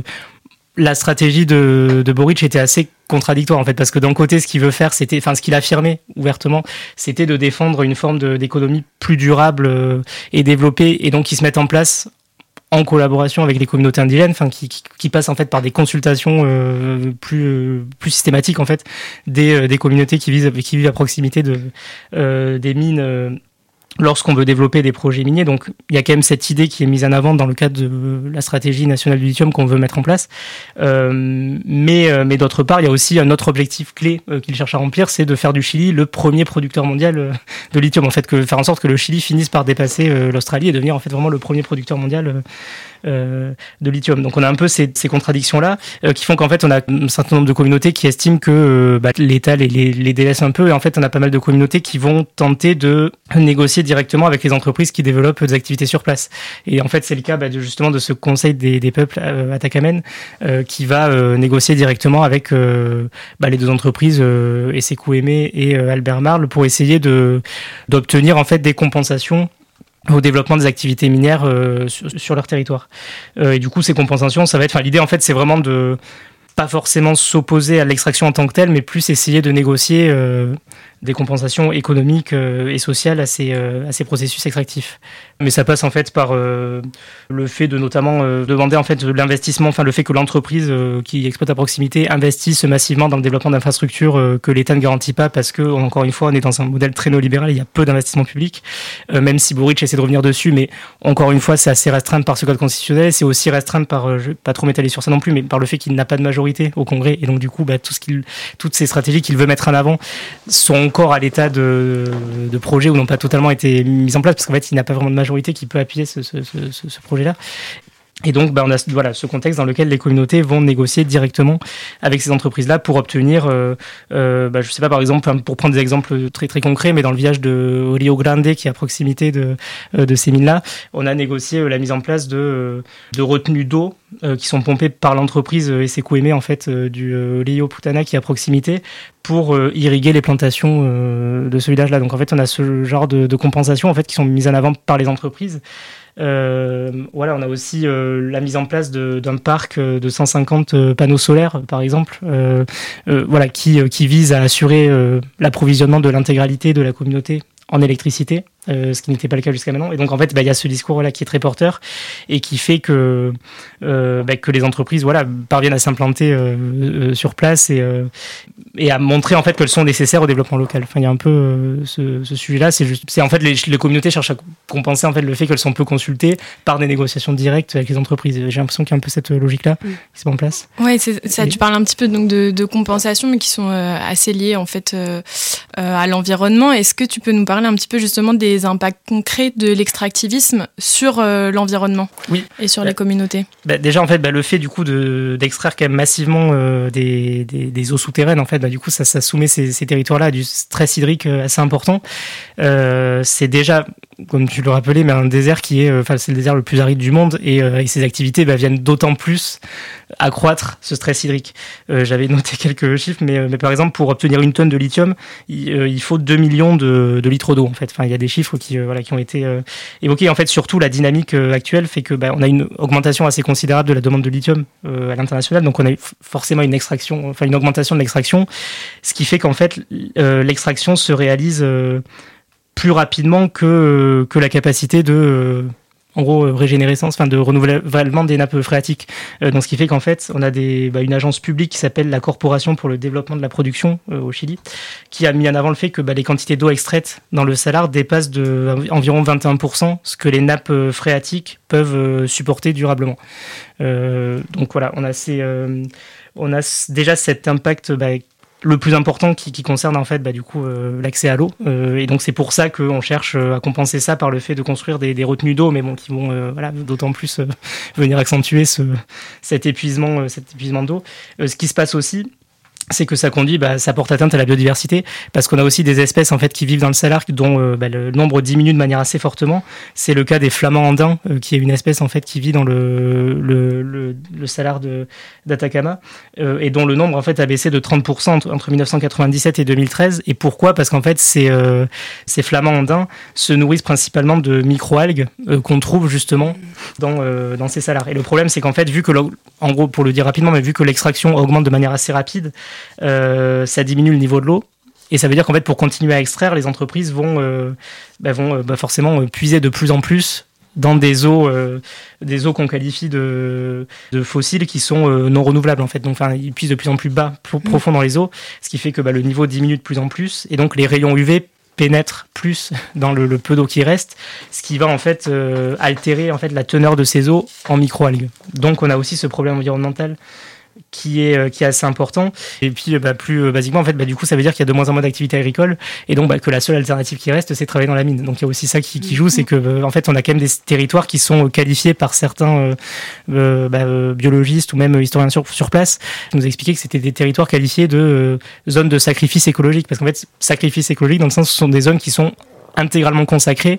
la stratégie de, de Boric était assez contradictoire en fait, parce que d'un côté, ce qu'il veut faire, c'était, enfin, ce qu'il affirmait ouvertement, c'était de défendre une forme de, d'économie plus durable euh, et développée, et donc qui se mette en place en collaboration avec les communautés indigènes, enfin, qui, qui, qui passent en fait par des consultations euh, plus euh, plus systématiques en fait des euh, des communautés qui vivent qui vivent à proximité de euh, des mines. Euh, lorsqu'on veut développer des projets miniers. Donc, il y a quand même cette idée qui est mise en avant dans le cadre de la stratégie nationale du lithium qu'on veut mettre en place. Euh, mais, euh, mais d'autre part, il y a aussi un autre objectif clé euh, qu'il cherche à remplir, c'est de faire du Chili le premier producteur mondial euh, de lithium. En fait, que, faire en sorte que le Chili finisse par dépasser euh, l'Australie et devenir en fait vraiment le premier producteur mondial euh, Euh, de lithium. Donc on a un peu ces, ces contradictions-là euh, qui font qu'en fait on a un certain nombre de communautés qui estiment que euh, bah, l'État les, les, les délaisse un peu, et en fait on a pas mal de communautés qui vont tenter de négocier directement avec les entreprises qui développent des activités sur place. Et en fait c'est le cas bah, de, justement de ce Conseil des, des peuples euh, Atacamènes euh, qui va euh, négocier directement avec euh, bah, les deux entreprises euh, Esekou Emé et euh, Albert Marle pour essayer de d'obtenir en fait des compensations au développement des activités minières euh, sur, sur leur territoire. Euh, et du coup, ces compensations, ça va être... Enfin, l'idée, en fait, c'est vraiment de pas forcément s'opposer à l'extraction en tant que telle, mais plus essayer de négocier euh, des compensations économiques euh, et sociales à ces, euh, à ces processus extractifs. Mais ça passe en fait par euh, le fait de notamment euh, demander en fait de l'investissement, enfin le fait que l'entreprise euh, qui exploite à proximité investisse massivement dans le développement d'infrastructures euh, que l'État ne garantit pas, parce que encore une fois on est dans un modèle très néolibéral, il y a peu d'investissement public, euh, même si Boric essaie de revenir dessus, mais encore une fois c'est assez restreint par ce code constitutionnel, c'est aussi restreint par, euh, je vais pas trop m'étaler sur ça non plus, mais par le fait qu'il n'a pas de majorité au Congrès, et donc du coup bah, tout ce qu'il, toutes ces stratégies qu'il veut mettre en avant sont encore à l'état de, de projet ou n'ont pas totalement été mises en place, parce qu'en fait il n'a pas vraiment de majorité qui peut appuyer ce, ce, ce, ce projet-là. Et donc, bah, on a voilà, ce contexte dans lequel les communautés vont négocier directement avec ces entreprises-là pour obtenir, euh, euh, bah, je sais pas, par exemple, pour prendre des exemples très très concrets, mais dans le village de Rio Grande, qui est à proximité de, euh, de ces mines-là, on a négocié euh, la mise en place de, de retenues d'eau euh, qui sont pompées par l'entreprise euh, Esekou Emé, en fait, euh, du euh, Rio Putana, qui est à proximité, pour euh, irriguer les plantations euh, de ce village-là. Donc, en fait, on a ce genre de, de compensations, en fait, qui sont mises en avant par les entreprises. Euh, voilà, on a aussi euh, la mise en place de, d'un parc de cent cinquante panneaux solaires, par exemple, euh, euh, voilà, qui, qui vise à assurer euh, l'approvisionnement de l'intégralité de la communauté en électricité, euh, ce qui n'était pas le cas jusqu'à maintenant. Et donc en fait, bah, il y a ce discours-là qui est très porteur et qui fait que euh, bah, que les entreprises, voilà, parviennent à s'implanter euh, euh, sur place et euh, et à montrer en fait qu'elles sont nécessaires au développement local. Enfin, il y a un peu euh, ce, ce sujet-là. C'est juste, c'est en fait les, les communautés cherchent à compenser en fait le fait qu'elles sont peu consultées par des négociations directes avec les entreprises. J'ai l'impression qu'il y a un peu cette logique-là mmh. qui se met en place. Ouais, c'est ça. Et... Tu parles un petit peu donc de, de compensation, mais qui sont euh, assez liées en fait euh, euh, à l'environnement. Est-ce que tu peux nous parler un petit peu justement des impacts concrets de l'extractivisme sur euh, l'environnement oui. et sur bah, les communautés? Bah, déjà en fait, bah, le fait du coup de d'extraire quand même massivement euh, des, des des eaux souterraines en fait, bah, du coup ça ça soumet ces, ces territoires-là à du stress hydrique assez important. Euh, c'est déjà comme tu le rappelais, mais un désert qui est, enfin, c'est le désert le plus aride du monde, et, euh, et ces activités bah, viennent d'autant plus accroître ce stress hydrique. Euh, j'avais noté quelques chiffres, mais, mais par exemple, pour obtenir une tonne de lithium, il, euh, il faut deux millions de, de litres d'eau, en fait. Enfin, il y a des chiffres qui, euh, voilà, qui ont été euh, évoqués. En fait, surtout, la dynamique euh, actuelle fait que, bah, on a une augmentation assez considérable de la demande de lithium euh, à l'international, donc on a f- forcément une extraction, enfin, une augmentation de l'extraction, ce qui fait qu'en fait, euh, l'extraction se réalise euh, plus rapidement que, que la capacité de, euh, en gros, régénérescence, enfin de renouvellement des nappes phréatiques. Euh, donc ce qui fait qu'en fait, on a des, bah, une agence publique qui s'appelle la Corporation pour le développement de la production euh, au Chili, qui a mis en avant le fait que bah, les quantités d'eau extraites dans le salar dépassent de environ vingt et un pour cent ce que les nappes phréatiques peuvent euh, supporter durablement. Euh, donc voilà, on a, ces, euh, on a déjà cet impact bah, le plus important qui, qui concerne en fait bah, du coup euh, l'accès à l'eau euh, et donc c'est pour ça qu'on cherche euh, à compenser ça par le fait de construire des, des retenues d'eau, mais bon qui vont euh, voilà d'autant plus euh, venir accentuer ce, cet épuisement euh, cet épuisement d'eau. Euh, ce qui se passe aussi, c'est que ça conduit, bah, ça porte atteinte à la biodiversité, parce qu'on a aussi des espèces en fait qui vivent dans le salar dont euh, bah, le nombre diminue de manière assez fortement. C'est le cas des flamands andins, euh, qui est une espèce en fait qui vit dans le le, le, le salar de d'Atacama euh, et dont le nombre en fait a baissé de trente pour cent entre, entre dix-neuf cent quatre-vingt-dix-sept et deux mille treize. Et pourquoi ? Parce qu'en fait ces euh, ces flamands andins se nourrissent principalement de microalgues euh, qu'on trouve justement dans euh, dans ces salars. Et le problème, c'est qu'en fait, vu que en gros, pour le dire rapidement, mais vu que l'extraction augmente de manière assez rapide, Euh, ça diminue le niveau de l'eau, et ça veut dire qu'en fait pour continuer à extraire, les entreprises vont, euh, bah, vont euh, bah, forcément euh, puiser de plus en plus dans des eaux, euh, des eaux qu'on qualifie de, de fossiles qui sont euh, non renouvelables en fait. Donc enfin, ils puisent de plus en plus bas, pro- profond dans les eaux, ce qui fait que bah, le niveau diminue de plus en plus, et donc les rayons U V pénètrent plus dans le, le peu d'eau qui reste, ce qui va en fait euh, altérer en fait la teneur de ces eaux en microalgues. Donc on a aussi ce problème environnemental qui est euh, qui est assez important. Et puis bah, plus euh, basiquement en fait bah, du coup ça veut dire qu'il y a de moins en moins d'activités agricoles, et donc bah, que la seule alternative qui reste, c'est travailler dans la mine. Donc il y a aussi ça qui, qui joue, c'est que euh, en fait on a quand même des territoires qui sont qualifiés par certains euh, euh, bah, euh, biologistes ou même historiens sur, sur place, qui nous expliquaient que c'était des territoires qualifiés de euh, zones de sacrifice écologique, parce qu'en fait sacrifice écologique dans le sens où ce sont des zones qui sont intégralement consacrées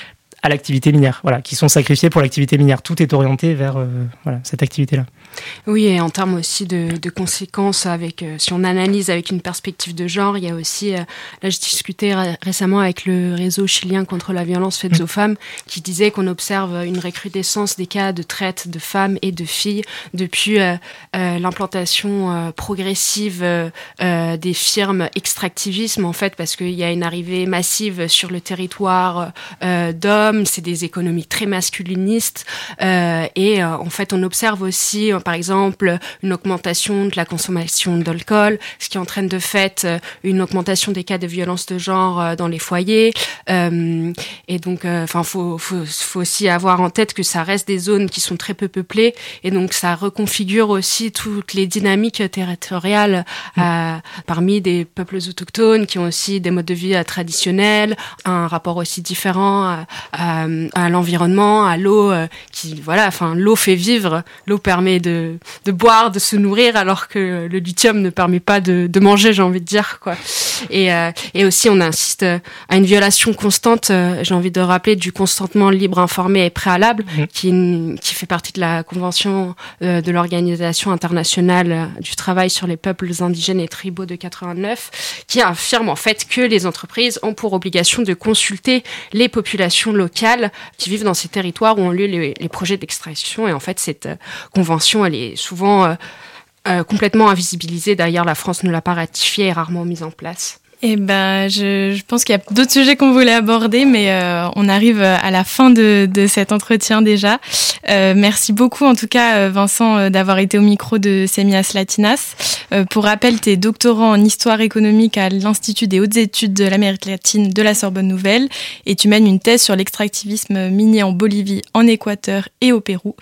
à l'activité minière, voilà, qui sont sacrifiées pour l'activité minière. Tout est orienté vers euh, voilà, cette activité-là. Oui, et en termes aussi de, de conséquences, avec, euh, si on analyse avec une perspective de genre, il y a aussi, euh, là je discutais ré- récemment avec le réseau chilien contre la violence faite aux femmes, qui disait qu'on observe une recrudescence des cas de traite de femmes et de filles depuis euh, euh, l'implantation euh, progressive euh, euh, des firmes extractivisme, en fait, parce qu'il y a une arrivée massive sur le territoire euh, d'hommes, c'est des économies très masculinistes, euh, et euh, en fait on observe aussi par exemple une augmentation de la consommation d'alcool, ce qui entraîne de fait une augmentation des cas de violence de genre dans les foyers. Euh, et donc, enfin, euh, faut, faut, faut aussi avoir en tête que ça reste des zones qui sont très peu peuplées, et donc ça reconfigure aussi toutes les dynamiques territoriales mmh. euh, parmi des peuples autochtones qui ont aussi des modes de vie euh, traditionnels, un rapport aussi différent à, à, à l'environnement, à l'eau, euh, qui, voilà, enfin, l'eau fait vivre, l'eau permet de De, de boire, de se nourrir, alors que le lithium ne permet pas de, de manger, j'ai envie de dire, quoi. Et, euh, et aussi, on insiste à une violation constante, euh, j'ai envie de rappeler, du consentement libre, informé et préalable, mmh. qui, qui fait partie de la Convention euh, de l'Organisation internationale du travail sur les peuples indigènes et tribaux de quatre-vingt-neuf, qui affirme en fait que les entreprises ont pour obligation de consulter les populations locales qui vivent dans ces territoires où ont lieu les, les projets d'extraction. Et en fait, cette euh, convention, elle est souvent euh, euh, complètement invisibilisée. D'ailleurs, la France ne l'a pas ratifiée et rarement mise en place. Eh ben, je, je pense qu'il y a d'autres sujets qu'on voulait aborder, mais euh, on arrive à la fin de, de cet entretien déjà. Euh, merci beaucoup, en tout cas, Vincent, d'avoir été au micro de Semillas Latinas. Euh, pour rappel, tu es doctorant en histoire économique à l'Institut des hautes études de l'Amérique latine de la Sorbonne Nouvelle, et tu mènes une thèse sur l'extractivisme minier en Bolivie, en Équateur et au Pérou.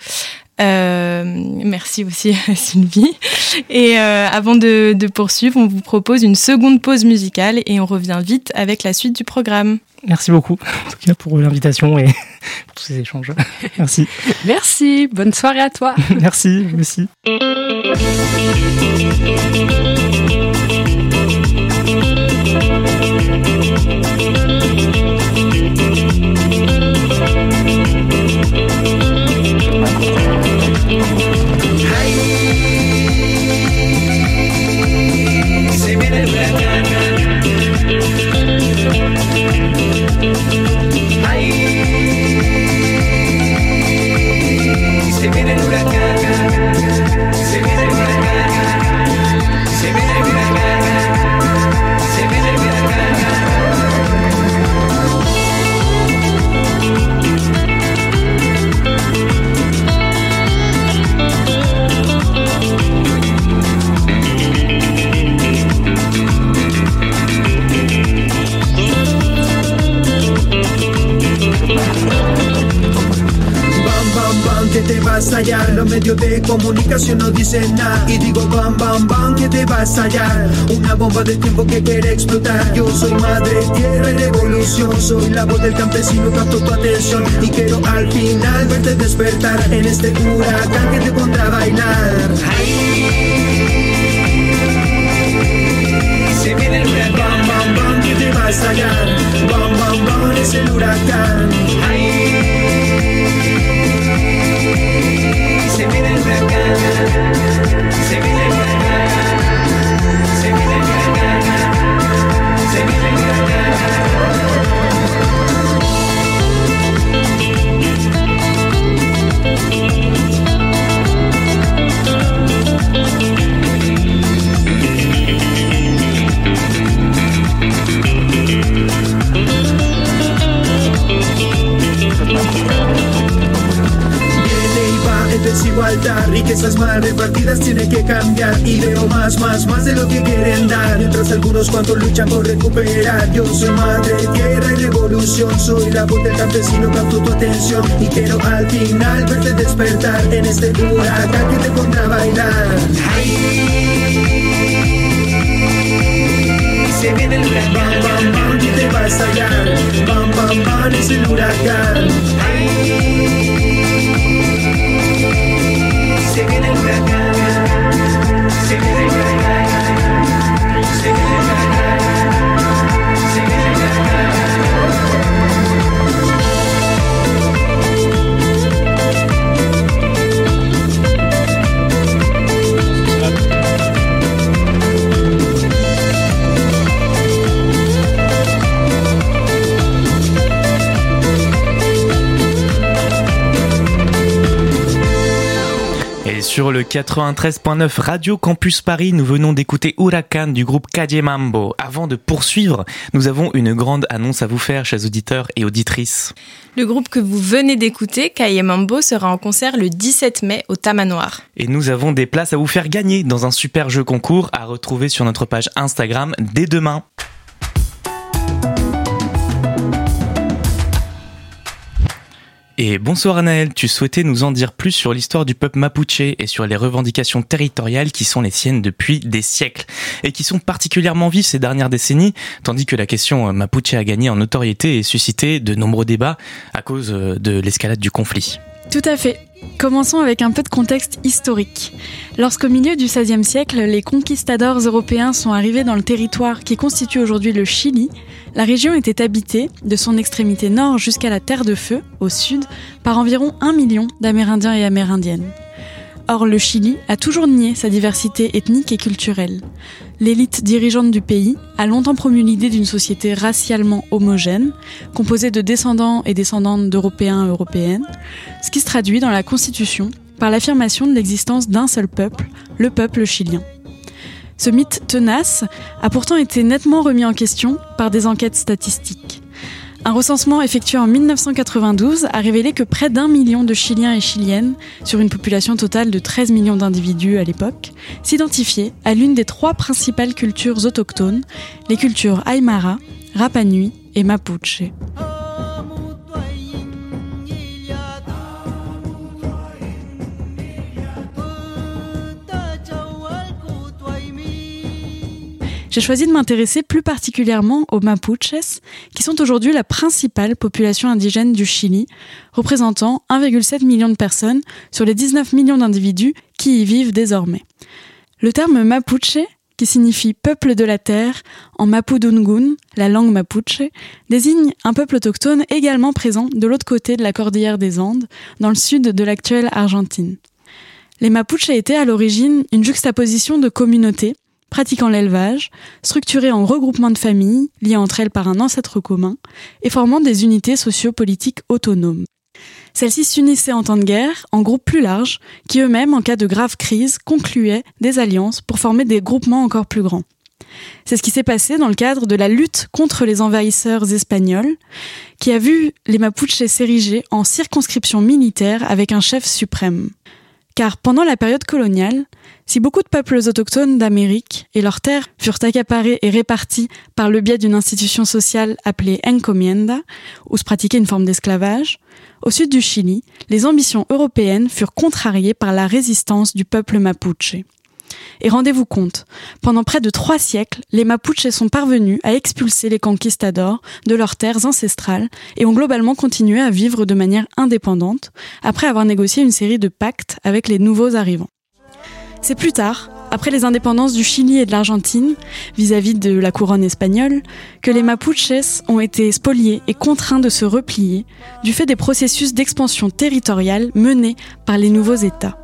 Euh, merci aussi Sylvie. Et euh, avant de, de poursuivre, on vous propose une seconde pause musicale et on revient vite avec la suite du programme. Merci beaucoup en tout cas pour l'invitation et pour tous ces échanges. Merci. Merci, bonne soirée à toi. Merci, vous aussi. Ay, se viene el huracán, se viene el huracán, se viene el huracán, se viene el huracán. Que te va a estallar, los medios de comunicación no dicen nada. Y digo bam, bam, bam, que te va a estallar. Una bomba de tiempo que quiere explotar. Yo soy madre tierra y revolución. Soy la voz del campesino, capto tu atención. Y quiero al final verte despertar en este huracán que te pondrá a bailar. Ay, se viene el huracán. Bam, bam, bam, que te va a estallar. Bam, bam, bam, es el huracán. Ay, se viene el huracán, se viene el huracán, se viene el huracán, se viene el huracán. Desigualdad, riquezas mal repartidas tienen que cambiar. Y veo más, más, más de lo que quieren dar. Mientras algunos cuantos luchan por recuperar. Yo soy madre tierra y revolución. Soy la voz del campesino, capto tu atención. Y quiero al final verte despertar en este huracán que te pondrá a bailar. Ay, se viene el huracán. Bam, bam, bam, que te va a estallar. Bam, bam, bam, es el huracán. Ay, se viene el huracán, se viene el huracán, se viene el huracán, se viene el huracán. Sur le quatre-vingt-treize point neuf Radio Campus Paris, nous venons d'écouter Huracan du groupe Calle Mambo. Avant de poursuivre, nous avons une grande annonce à vous faire, chers auditeurs et auditrices. Le groupe que vous venez d'écouter, Calle Mambo, sera en concert le dix-sept mai au Tamanoir. Et nous avons des places à vous faire gagner dans un super jeu concours à retrouver sur notre page Instagram dès demain. Et bonsoir Anaël, tu souhaitais nous en dire plus sur l'histoire du peuple mapuche et sur les revendications territoriales qui sont les siennes depuis des siècles et qui sont particulièrement vives ces dernières décennies, tandis que la question mapuche a gagné en notoriété et suscité de nombreux débats à cause de l'escalade du conflit. Tout à fait. Commençons avec un peu de contexte historique. Lorsqu'au milieu du seizième siècle, les conquistadors européens sont arrivés dans le territoire qui constitue aujourd'hui le Chili, la région était habitée, de son extrémité nord jusqu'à la Terre de Feu, au sud, par environ un million d'Amérindiens et Amérindiennes. Or, le Chili a toujours nié sa diversité ethnique et culturelle. L'élite dirigeante du pays a longtemps promu l'idée d'une société racialement homogène, composée de descendants et descendantes d'Européens et Européennes, ce qui se traduit dans la Constitution par l'affirmation de l'existence d'un seul peuple, le peuple chilien. Ce mythe tenace a pourtant été nettement remis en question par des enquêtes statistiques. Un recensement effectué en dix-neuf cent quatre-vingt-douze a révélé que près d'un million de Chiliens et Chiliennes, sur une population totale de treize millions d'individus à l'époque, s'identifiaient à l'une des trois principales cultures autochtones, les cultures Aymara, Rapa Nui et Mapuche. J'ai choisi de m'intéresser plus particulièrement aux Mapuches, qui sont aujourd'hui la principale population indigène du Chili, représentant un virgule sept million de personnes sur les dix-neuf millions d'individus qui y vivent désormais. Le terme Mapuche, qui signifie « peuple de la terre » en mapudungun, la langue mapuche, désigne un peuple autochtone également présent de l'autre côté de la cordillère des Andes, dans le sud de l'actuelle Argentine. Les Mapuches étaient à l'origine une juxtaposition de communautés, pratiquant l'élevage, structurées en regroupements de familles, liées entre elles par un ancêtre commun, et formant des unités socio-politiques autonomes. Celles-ci s'unissaient en temps de guerre, en groupes plus larges, qui eux-mêmes, en cas de grave crise, concluaient des alliances pour former des groupements encore plus grands. C'est ce qui s'est passé dans le cadre de la lutte contre les envahisseurs espagnols, qui a vu les Mapuches s'ériger en circonscription militaire avec un chef suprême. Car pendant la période coloniale, si beaucoup de peuples autochtones d'Amérique et leurs terres furent accaparées et réparties par le biais d'une institution sociale appelée encomienda, où se pratiquait une forme d'esclavage, au sud du Chili, les ambitions européennes furent contrariées par la résistance du peuple mapuche. Et rendez-vous compte, pendant près de trois siècles, les Mapuches sont parvenus à expulser les conquistadors de leurs terres ancestrales et ont globalement continué à vivre de manière indépendante, après avoir négocié une série de pactes avec les nouveaux arrivants. C'est plus tard, après les indépendances du Chili et de l'Argentine, vis-à-vis de la couronne espagnole, que les Mapuches ont été spoliés et contraints de se replier du fait des processus d'expansion territoriale menés par les nouveaux États.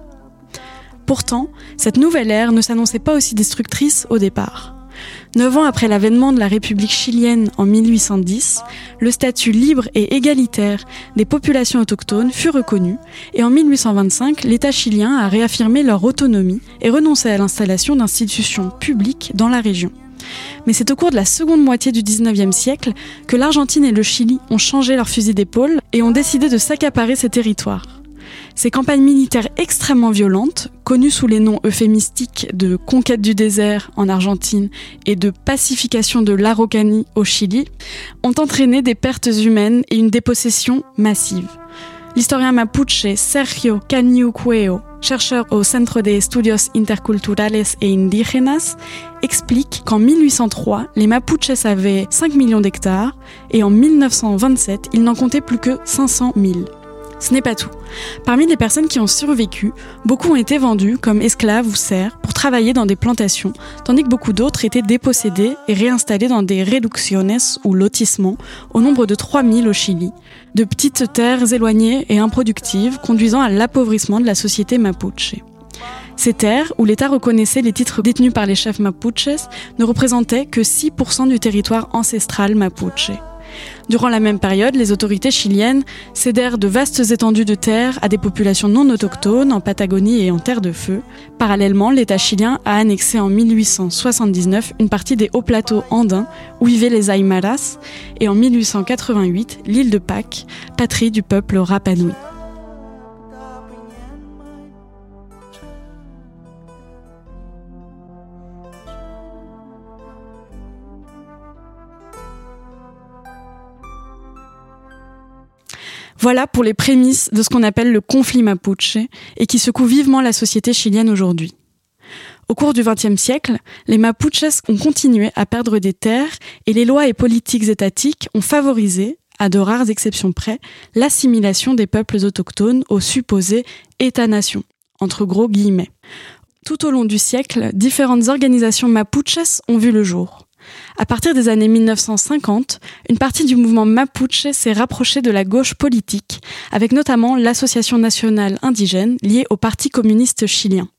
Pourtant, cette nouvelle ère ne s'annonçait pas aussi destructrice au départ. Neuf ans après l'avènement de la République chilienne en mille huit cent dix, le statut libre et égalitaire des populations autochtones fut reconnu et en mille huit cent vingt-cinq, l'État chilien a réaffirmé leur autonomie et renoncé à l'installation d'institutions publiques dans la région. Mais c'est au cours de la seconde moitié du dix-neuvième siècle que l'Argentine et le Chili ont changé leur fusil d'épaule et ont décidé de s'accaparer ces territoires. Ces campagnes militaires extrêmement violentes, connues sous les noms euphémistiques de conquête du désert en Argentine et de pacification de l'Araucanie au Chili, ont entraîné des pertes humaines et une dépossession massive. L'historien mapuche Sergio Caniucueo, chercheur au Centro de Estudios Interculturales e Indígenas, explique qu'en mille huit cent trois, les Mapuches avaient cinq millions d'hectares et en mille neuf cent vingt-sept, ils n'en comptaient plus que cinq cent mille. Ce n'est pas tout. Parmi les personnes qui ont survécu, beaucoup ont été vendues comme esclaves ou serfs pour travailler dans des plantations, tandis que beaucoup d'autres étaient dépossédés et réinstallés dans des reducciones ou lotissements, au nombre de trois mille au Chili, de petites terres éloignées et improductives, conduisant à l'appauvrissement de la société mapuche. Ces terres, où l'État reconnaissait les titres détenus par les chefs mapuches, ne représentaient que six pour cent du territoire ancestral mapuche. Durant la même période, les autorités chiliennes cédèrent de vastes étendues de terres à des populations non autochtones en Patagonie et en Terre de Feu. Parallèlement, l'État chilien a annexé en mille huit cent soixante-dix-neuf une partie des hauts plateaux andins où vivaient les Aymaras et en mille huit cent quatre-vingt-huit l'île de Pâques, patrie du peuple Rapa Nui. Voilà pour les prémices de ce qu'on appelle le conflit mapuche et qui secoue vivement la société chilienne aujourd'hui. Au cours du vingtième siècle, les Mapuches ont continué à perdre des terres et les lois et politiques étatiques ont favorisé, à de rares exceptions près, l'assimilation des peuples autochtones au supposé État-nation, entre gros guillemets. Tout au long du siècle, différentes organisations mapuches ont vu le jour. À partir des années mille neuf cent cinquante, une partie du mouvement mapuche s'est rapprochée de la gauche politique, avec notamment l'Association nationale indigène liée au Parti communiste chilien.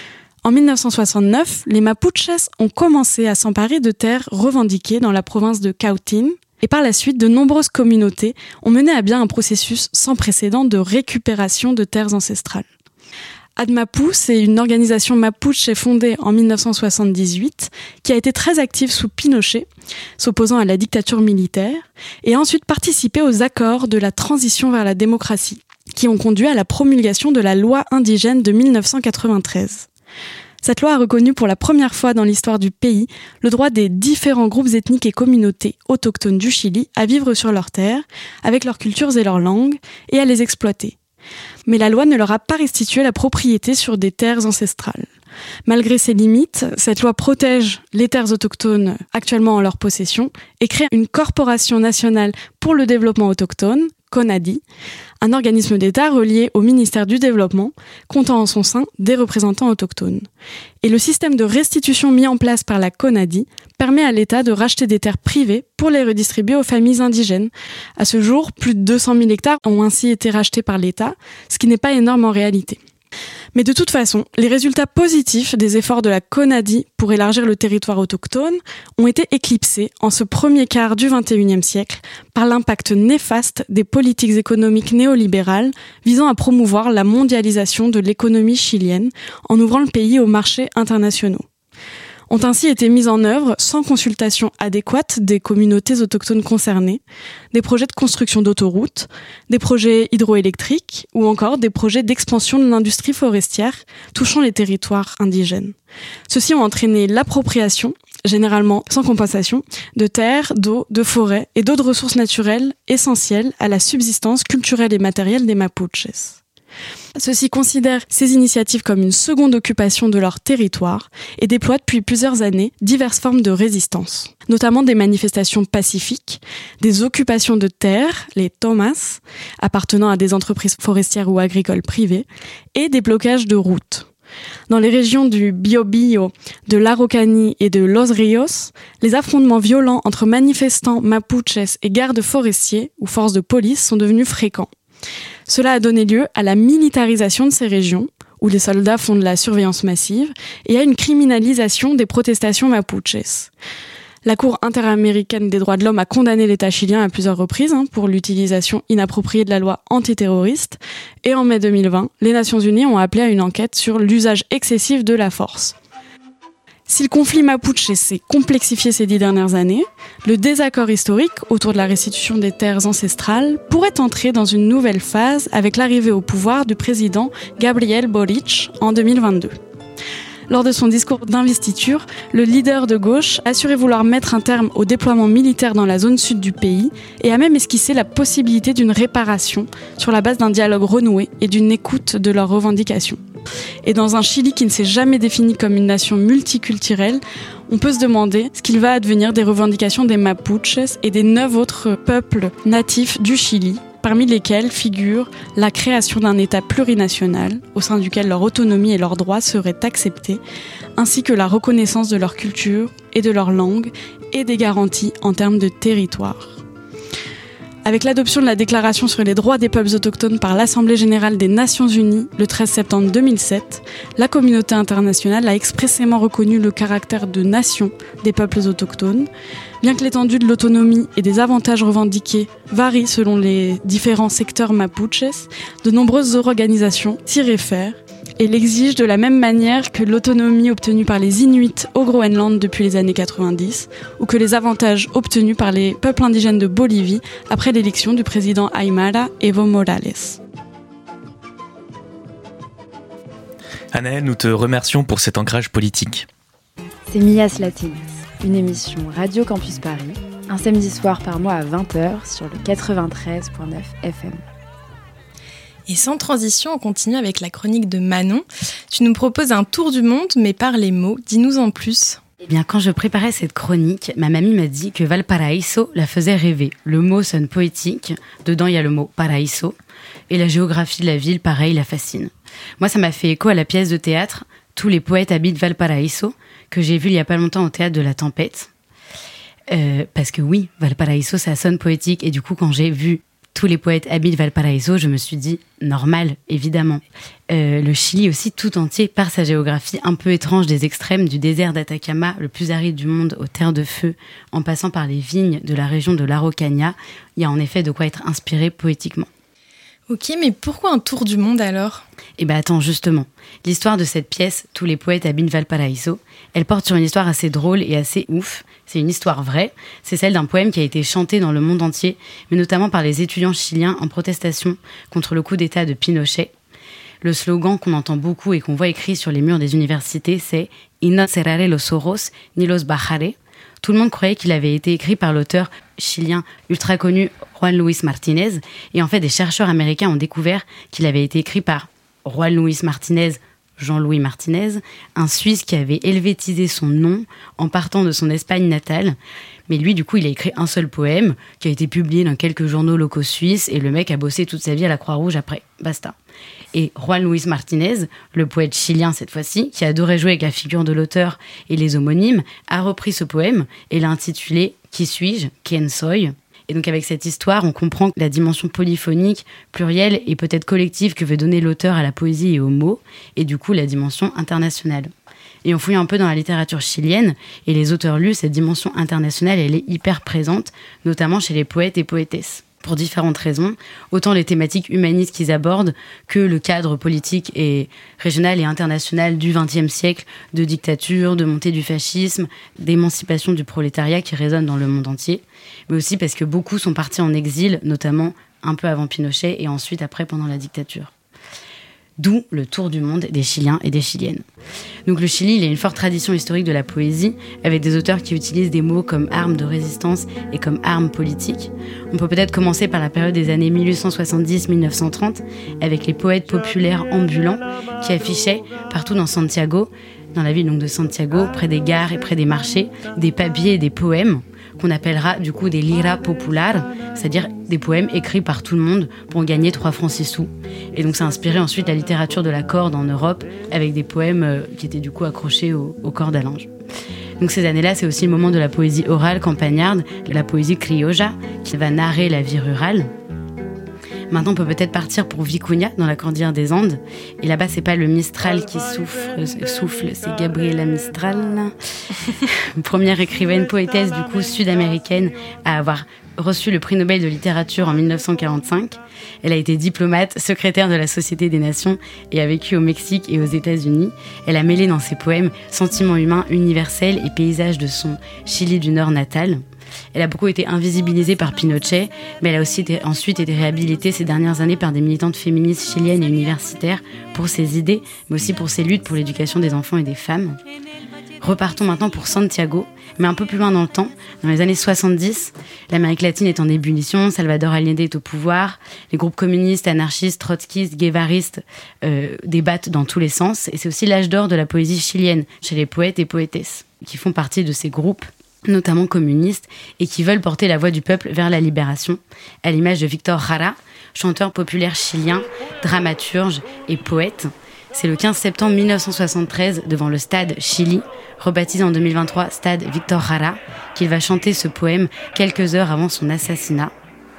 En mille neuf cent soixante-neuf, les Mapuches ont commencé à s'emparer de terres revendiquées dans la province de Cautín, et par la suite, de nombreuses communautés ont mené à bien un processus sans précédent de récupération de terres ancestrales. ADMAPU, c'est une organisation mapuche fondée en mille neuf cent soixante-dix-huit qui a été très active sous Pinochet, s'opposant à la dictature militaire, et a ensuite participé aux accords de la transition vers la démocratie, qui ont conduit à la promulgation de la loi indigène de mille neuf cent quatre-vingt-treize. Cette loi a reconnu pour la première fois dans l'histoire du pays le droit des différents groupes ethniques et communautés autochtones du Chili à vivre sur leurs terres, avec leurs cultures et leurs langues, et à les exploiter. Mais la loi ne leur a pas restitué la propriété sur des terres ancestrales. Malgré ses limites, cette loi protège les terres autochtones actuellement en leur possession et crée une corporation nationale pour le développement autochtone, CONADI, un organisme d'État relié au ministère du Développement, comptant en son sein des représentants autochtones. Et le système de restitution mis en place par la CONADI permet à l'État de racheter des terres privées pour les redistribuer aux familles indigènes. À ce jour, plus de deux cent mille hectares ont ainsi été rachetés par l'État, ce qui n'est pas énorme en réalité. Mais de toute façon, les résultats positifs des efforts de la CONADI pour élargir le territoire autochtone ont été éclipsés en ce premier quart du vingt et unième siècle par l'impact néfaste des politiques économiques néolibérales visant à promouvoir la mondialisation de l'économie chilienne en ouvrant le pays aux marchés internationaux. Ont ainsi été mis en œuvre, sans consultation adéquate des communautés autochtones concernées, des projets de construction d'autoroutes, des projets hydroélectriques ou encore des projets d'expansion de l'industrie forestière touchant les territoires indigènes. Ceux-ci ont entraîné l'appropriation, généralement sans compensation, de terres, d'eau, de forêts et d'autres ressources naturelles essentielles à la subsistance culturelle et matérielle des Mapuches. Ceux-ci considèrent ces initiatives comme une seconde occupation de leur territoire et déploient depuis plusieurs années diverses formes de résistance, notamment des manifestations pacifiques, des occupations de terres, les tomas, appartenant à des entreprises forestières ou agricoles privées, et des blocages de routes. Dans les régions du Biobío, de l'Araucanie et de Los Ríos, les affrontements violents entre manifestants mapuches et gardes forestiers ou forces de police sont devenus fréquents. Cela a donné lieu à la militarisation de ces régions, où les soldats font de la surveillance massive, et à une criminalisation des protestations mapuches. La Cour interaméricaine des droits de l'homme a condamné l'État chilien à plusieurs reprises hein, pour l'utilisation inappropriée de la loi antiterroriste, et en mai deux mille vingt, les Nations Unies ont appelé à une enquête sur l'usage excessif de la force. Si le conflit mapuche s'est complexifié ces dix dernières années, le désaccord historique autour de la restitution des terres ancestrales pourrait entrer dans une nouvelle phase avec l'arrivée au pouvoir du président Gabriel Boric en deux mille vingt-deux. Lors de son discours d'investiture, le leader de gauche a assuré vouloir mettre un terme au déploiement militaire dans la zone sud du pays et a même esquissé la possibilité d'une réparation sur la base d'un dialogue renoué et d'une écoute de leurs revendications. Et dans un Chili qui ne s'est jamais défini comme une nation multiculturelle, on peut se demander ce qu'il va advenir des revendications des Mapuches et des neuf autres peuples natifs du Chili, parmi lesquels figure la création d'un État plurinational, au sein duquel leur autonomie et leurs droits seraient acceptés, ainsi que la reconnaissance de leur culture et de leur langue, et des garanties en termes de territoire. Avec l'adoption de la Déclaration sur les droits des peuples autochtones par l'Assemblée générale des Nations unies le treize septembre deux mille sept, la communauté internationale a expressément reconnu le caractère de nation des peuples autochtones. Bien que l'étendue de l'autonomie et des avantages revendiqués varient selon les différents secteurs mapuches, de nombreuses organisations s'y réfèrent et l'exigent de la même manière que l'autonomie obtenue par les Inuits au Groenland depuis les années quatre-vingt-dix ou que les avantages obtenus par les peuples indigènes de Bolivie après l'élection du président Aymara Evo Morales. Anaëlle, nous te remercions pour cet ancrage politique. C'est Mias Latinas, une émission Radio Campus Paris, un samedi soir par mois à vingt heures sur le quatre-vingt-treize virgule neuf F M. Et sans transition, on continue avec la chronique de Manon. Tu nous proposes un tour du monde, mais par les mots. Dis-nous en plus. Eh bien, quand je préparais cette chronique, ma mamie m'a dit que Valparaíso la faisait rêver. Le mot sonne poétique. Dedans, il y a le mot paraíso. Et la géographie de la ville, pareil, la fascine. Moi, ça m'a fait écho à la pièce de théâtre « Tous les poètes habitent Valparaíso » que j'ai vue il y a pas longtemps au Théâtre de la Tempête. Euh, parce que oui, Valparaíso, ça sonne poétique. Et du coup, quand j'ai vu tous les poètes habitent Valparaíso, je me suis dit, normal, évidemment. Euh, le Chili aussi tout entier, par sa géographie un peu étrange des extrêmes, du désert d'Atacama, le plus aride du monde, aux terres de feu, en passant par les vignes de la région de l'Araucania, il y a en effet de quoi être inspiré poétiquement. Ok, mais pourquoi un tour du monde alors ? Eh ben attends, justement. L'histoire de cette pièce, Tous les poètes habitent Valparaíso, elle porte sur une histoire assez drôle et assez ouf. C'est une histoire vraie. C'est celle d'un poème qui a été chanté dans le monde entier, mais notamment par les étudiants chiliens en protestation contre le coup d'État de Pinochet. Le slogan qu'on entend beaucoup et qu'on voit écrit sur les murs des universités, c'est « Y no cerraré los ojos ni los bajaré ». Tout le monde croyait qu'il avait été écrit par l'auteur chilien ultra connu Juan Luis Martinez. Et en fait, des chercheurs américains ont découvert qu'il avait été écrit par Juan Luis Martinez, Jean-Louis Martinez, un Suisse qui avait helvétisé son nom en partant de son Espagne natale. Mais lui, du coup, il a écrit un seul poème qui a été publié dans quelques journaux locaux suisses et le mec a bossé toute sa vie à la Croix-Rouge après. Basta. Et Juan Luis Martinez, le poète chilien cette fois-ci, qui adorait jouer avec la figure de l'auteur et les homonymes, a repris ce poème et l'a intitulé « Qui suis-je ? Quien soy ?» Et donc avec cette histoire, on comprend la dimension polyphonique, plurielle et peut-être collective que veut donner l'auteur à la poésie et aux mots, et du coup la dimension internationale. Et on fouille un peu dans la littérature chilienne, et les auteurs lus, cette dimension internationale, elle est hyper présente, notamment chez les poètes et poétesses. Pour différentes raisons, autant les thématiques humanistes qu'ils abordent que le cadre politique et régional et international du vingtième siècle, de dictature, de montée du fascisme, d'émancipation du prolétariat qui résonne dans le monde entier, mais aussi parce que beaucoup sont partis en exil, notamment un peu avant Pinochet et ensuite après pendant la dictature. D'où le tour du monde des Chiliens et des Chiliennes. Donc le Chili, il a une forte tradition historique de la poésie, avec des auteurs qui utilisent des mots comme armes de résistance et comme armes politiques. On peut peut-être commencer par la période des années mille huit cent soixante-dix à mille neuf cent trente, avec les poètes populaires ambulants qui affichaient partout dans Santiago, dans la ville donc de Santiago, près des gares et près des marchés, des papiers et des poèmes qu'on appellera du coup des lira populares, c'est-à-dire des poèmes écrits par tout le monde pour gagner trois francs six sous. Et donc ça a inspiré ensuite la littérature de la corde en Europe, avec des poèmes euh, qui étaient du coup accrochés aux, aux cordes à linge. Donc ces années-là, c'est aussi le moment de la poésie orale campagnarde, la poésie criolla, qui va narrer la vie rurale. Maintenant, on peut peut-être partir pour Vicuña, dans la cordillère des Andes. Et là-bas, c'est pas le Mistral qui souffle, souffle c'est Gabriela Mistral. Première écrivaine poétesse, du coup, sud-américaine à avoir reçu le prix Nobel de littérature en mille neuf cent quarante-cinq. Elle a été diplomate, secrétaire de la Société des Nations et a vécu au Mexique et aux États-Unis. Elle a mêlé dans ses poèmes sentiments humains universels et paysages de son Chili du Nord natal. Elle a beaucoup été invisibilisée par Pinochet, mais elle a aussi été, ensuite été réhabilitée ces dernières années par des militantes féministes chiliennes et universitaires pour ses idées, mais aussi pour ses luttes pour l'éducation des enfants et des femmes. Repartons maintenant pour Santiago, mais un peu plus loin dans le temps. Dans les années soixante-dix, l'Amérique latine est en ébullition, Salvador Allende est au pouvoir, les groupes communistes, anarchistes, trotskistes, guévaristes euh, débattent dans tous les sens, et c'est aussi l'âge d'or de la poésie chilienne, chez les poètes et poétesses, qui font partie de ces groupes, notamment communistes, et qui veulent porter la voix du peuple vers la libération, à l'image de Victor Jara, chanteur populaire chilien, dramaturge et poète. C'est le quinze septembre mille neuf cent soixante-treize, devant le stade Chili, rebaptisé en deux mille vingt-trois stade Victor Jara, qu'il va chanter ce poème quelques heures avant son assassinat.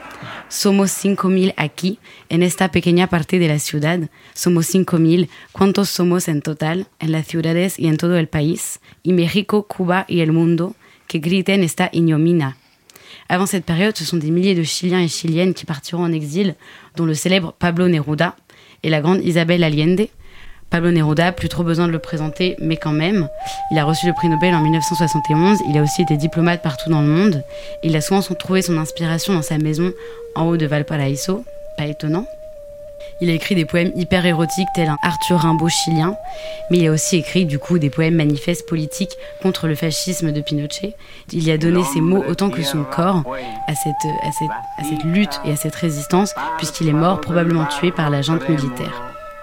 Somos cinco mil aquí, en esta pequeña parte de la ciudad. Somos cinco mil. ¿Cuántos somos en total? En las ciudades y en todo el país. Y México, Cuba y el mundo. Que griten esta ignomina. Avant cette période, ce sont des milliers de Chiliens et Chiliennes qui partiront en exil, dont le célèbre Pablo Neruda et la grande Isabel Allende. Pablo Neruda, plus trop besoin de le présenter, mais quand même. Il a reçu le prix Nobel en mille neuf cent soixante et onze, il a aussi été diplomate partout dans le monde. Il a souvent trouvé son inspiration dans sa maison en haut de Valparaíso, pas étonnant. Il a écrit des poèmes hyper érotiques tels un Arthur Rimbaud chilien, mais il a aussi écrit du coup des poèmes manifestes politiques contre le fascisme de Pinochet. Il y a donné ses mots autant que son corps à cette, à cette, à cette lutte et à cette résistance, puisqu'il est mort probablement tué par la junte militaire.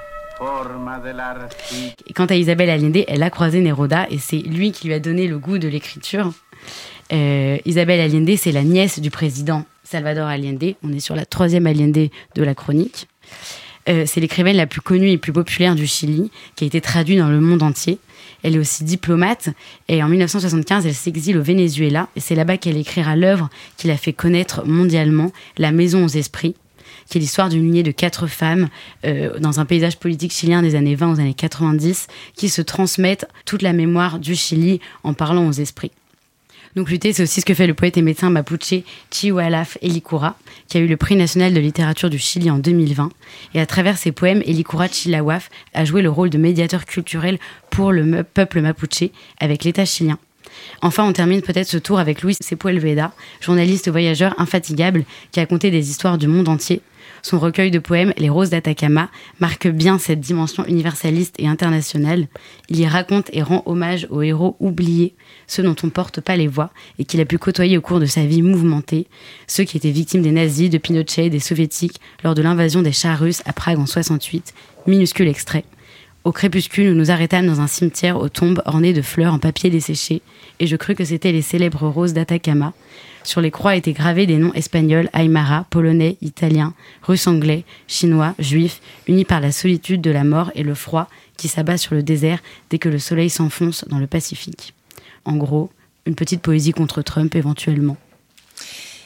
Et quant à Isabel Allende, elle a croisé Neruda et c'est lui qui lui a donné le goût de l'écriture. Euh, Isabel Allende, c'est la nièce du président Salvador Allende. On est sur la troisième Allende de la chronique. Euh, c'est l'écrivaine la plus connue et plus populaire du Chili, qui a été traduite dans le monde entier. Elle est aussi diplomate et en mille neuf cent soixante-quinze, elle s'exile au Venezuela et c'est là-bas qu'elle écrira l'œuvre qui l'a fait connaître mondialement, La Maison aux Esprits, qui est l'histoire d'une lignée de quatre femmes euh, dans un paysage politique chilien des années vingt aux années quatre-vingt-dix qui se transmettent toute la mémoire du Chili en parlant aux esprits. Donc lutter, c'est aussi ce que fait le poète et médecin mapuche Chihualaf Elicura, qui a eu le prix national de littérature du Chili en deux mille vingt. Et à travers ses poèmes, Elicura Chihuahua a joué le rôle de médiateur culturel pour le peuple mapuche avec l'État chilien. Enfin, on termine peut-être ce tour avec Luis Sepúlveda, journaliste voyageur infatigable qui a conté des histoires du monde entier. Son recueil de poèmes, Les Roses d'Atacama, marque bien cette dimension universaliste et internationale. Il y raconte et rend hommage aux héros oubliés, ceux dont on ne porte pas les voix et qu'il a pu côtoyer au cours de sa vie mouvementée, ceux qui étaient victimes des nazis, de Pinochet, des soviétiques, lors de l'invasion des chars russes à Prague en soixante-huit. Minuscule extrait. Au crépuscule, nous nous arrêtâmes dans un cimetière aux tombes ornées de fleurs en papier desséché, et je crus que c'étaient les célèbres roses d'Atacama. Sur les croix étaient gravés des noms espagnols, aymara, polonais, italiens, russes, anglais, chinois, juifs, unis par la solitude de la mort et le froid qui s'abat sur le désert dès que le soleil s'enfonce dans le Pacifique. En gros, une petite poésie contre Trump éventuellement.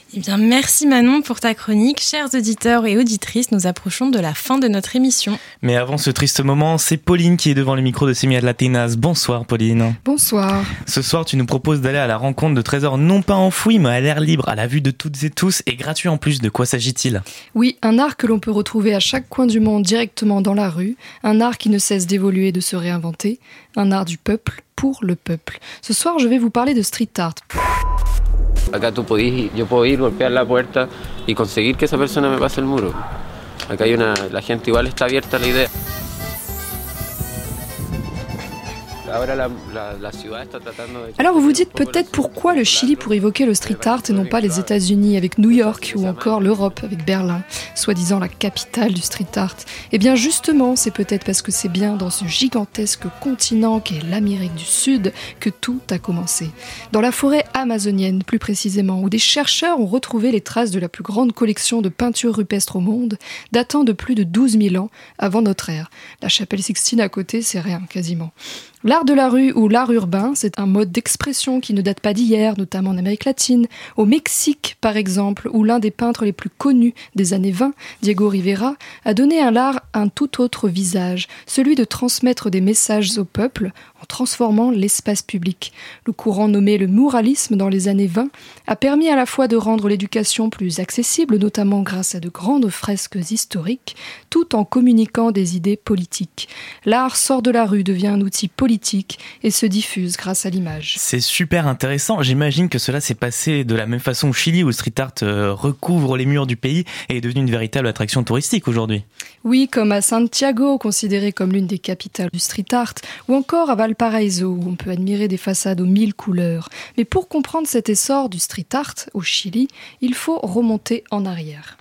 Eh bien, merci Manon pour ta chronique. Chers auditeurs et auditrices, nous approchons de la fin de notre émission. Mais avant ce triste moment, c'est Pauline qui est devant le micro de Semillas Latinas. Bonsoir Pauline. Bonsoir. Ce soir, tu nous proposes d'aller à la rencontre de trésors non pas enfouis, mais à l'air libre, à la vue de toutes et tous, et gratuit en plus. De quoi s'agit-il ? Oui, un art que l'on peut retrouver à chaque coin du monde directement dans la rue, un art qui ne cesse d'évoluer et de se réinventer, un art du peuple pour le peuple. Ce soir, je vais vous parler de street art. Acá tú podís, yo puedo ir, golpear la puerta y conseguir que esa persona me pase el muro. Acá hay una, la gente igual está abierta a la idea. Alors vous vous dites peut-être pourquoi le Chili pour évoquer le street art et non pas les États-Unis avec New York ou encore l'Europe avec Berlin, soi-disant la capitale du street art. Eh bien justement, c'est peut-être parce que c'est bien dans ce gigantesque continent qu'est l'Amérique du Sud que tout a commencé. Dans la forêt amazonienne plus précisément, où des chercheurs ont retrouvé les traces de la plus grande collection de peintures rupestres au monde, datant de plus de douze mille ans avant notre ère. La chapelle Sixtine à côté, c'est rien quasiment. L'art de la rue ou l'art urbain, c'est un mode d'expression qui ne date pas d'hier, notamment en Amérique latine. Au Mexique, par exemple, où l'un des peintres les plus connus des années vingt, Diego Rivera, a donné à l'art un tout autre visage, celui de transmettre des messages au peuple en transformant l'espace public. Le courant nommé le muralisme dans les années vingt a permis à la fois de rendre l'éducation plus accessible, notamment grâce à de grandes fresques historiques, tout en communiquant des idées politiques. L'art sort de la rue, devient un outil politique et se diffuse grâce à l'image. C'est super intéressant. J'imagine que cela s'est passé de la même façon au Chili où le street art recouvre les murs du pays et est devenu une véritable attraction touristique aujourd'hui. Oui, comme à Santiago, considéré comme l'une des capitales du street art, ou encore à Valparaíso, où on peut admirer des façades aux mille couleurs. Mais pour comprendre cet essor du street art au Chili, il faut remonter en arrière.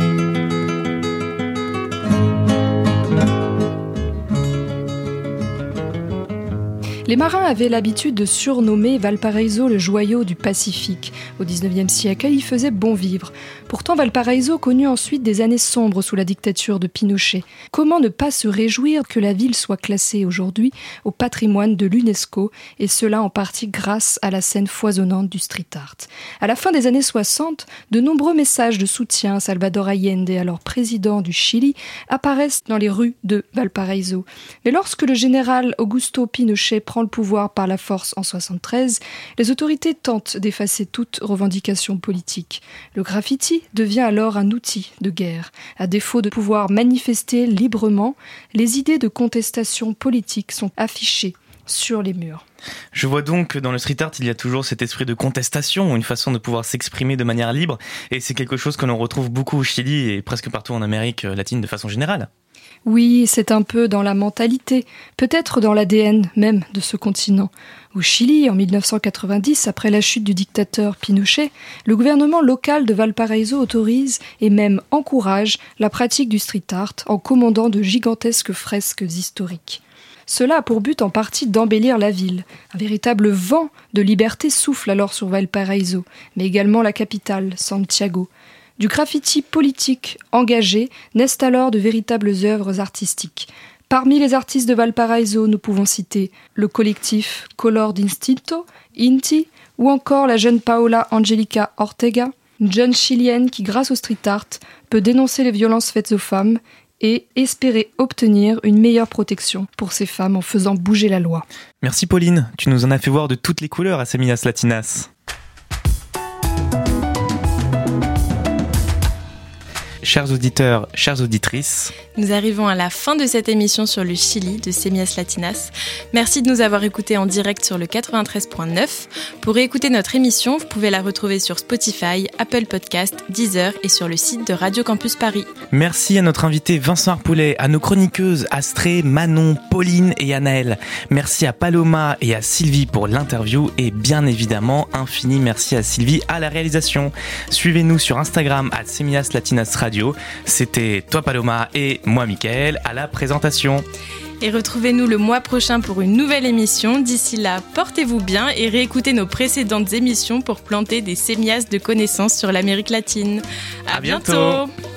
Les marins avaient l'habitude de surnommer Valparaíso le joyau du Pacifique. Au dix-neuvième siècle, il y faisait bon vivre. Pourtant, Valparaíso connut ensuite des années sombres sous la dictature de Pinochet. Comment ne pas se réjouir que la ville soit classée aujourd'hui au patrimoine de l'UNESCO, et cela en partie grâce à la scène foisonnante du street art. À la fin des années soixante, de nombreux messages de soutien à Salvador Allende, alors président du Chili, apparaissent dans les rues de Valparaíso. Mais lorsque le général Augusto Pinochet prend le pouvoir par la force en soixante-treize, les autorités tentent d'effacer toute revendication politique. Le graffiti devient alors un outil de guerre. À défaut de pouvoir manifester librement, les idées de contestation politique sont affichées sur les murs. Je vois donc que dans le street art, il y a toujours cet esprit de contestation, une façon de pouvoir s'exprimer de manière libre, et c'est quelque chose que l'on retrouve beaucoup au Chili et presque partout en Amérique latine de façon générale. Oui, c'est un peu dans la mentalité, peut-être dans l'A D N même de ce continent. Au Chili, en mille neuf cent quatre-vingt-dix, après la chute du dictateur Pinochet, le gouvernement local de Valparaíso autorise et même encourage la pratique du street art en commandant de gigantesques fresques historiques. Cela a pour but en partie d'embellir la ville. Un véritable vent de liberté souffle alors sur Valparaíso, mais également la capitale, Santiago. Du graffiti politique engagé naissent alors de véritables œuvres artistiques. Parmi les artistes de Valparaíso, nous pouvons citer le collectif Color d'Instinto, Inti, ou encore la jeune Paola Angelica Ortega, une jeune chilienne qui, grâce au street art, peut dénoncer les violences faites aux femmes et espérer obtenir une meilleure protection pour ces femmes en faisant bouger la loi. Merci Pauline, tu nous en as fait voir de toutes les couleurs à Semillas Latinas. Chers auditeurs, chères auditrices, nous arrivons à la fin de cette émission sur le Chili de Semillas Latinas. Merci de nous avoir écoutés en direct sur le quatre-vingt-treize point neuf. Pour réécouter notre émission, vous pouvez la retrouver sur Spotify, Apple Podcast, Deezer et sur le site de Radio Campus Paris. Merci à notre invité Vincent Harpoulet, à nos chroniqueuses Astrée, Manon, Pauline et Anaëlle. Merci à Paloma et à Sylvie pour l'interview et bien évidemment, infini merci à Sylvie à la réalisation. Suivez-nous sur Instagram à Semillas Latinas Radio. C'était toi Paloma et moi Mickaël à la présentation. Et retrouvez-nous le mois prochain pour une nouvelle émission. D'ici là, portez-vous bien et réécoutez nos précédentes émissions pour planter des sémias de connaissances sur l'Amérique latine. À, à bientôt, bientôt.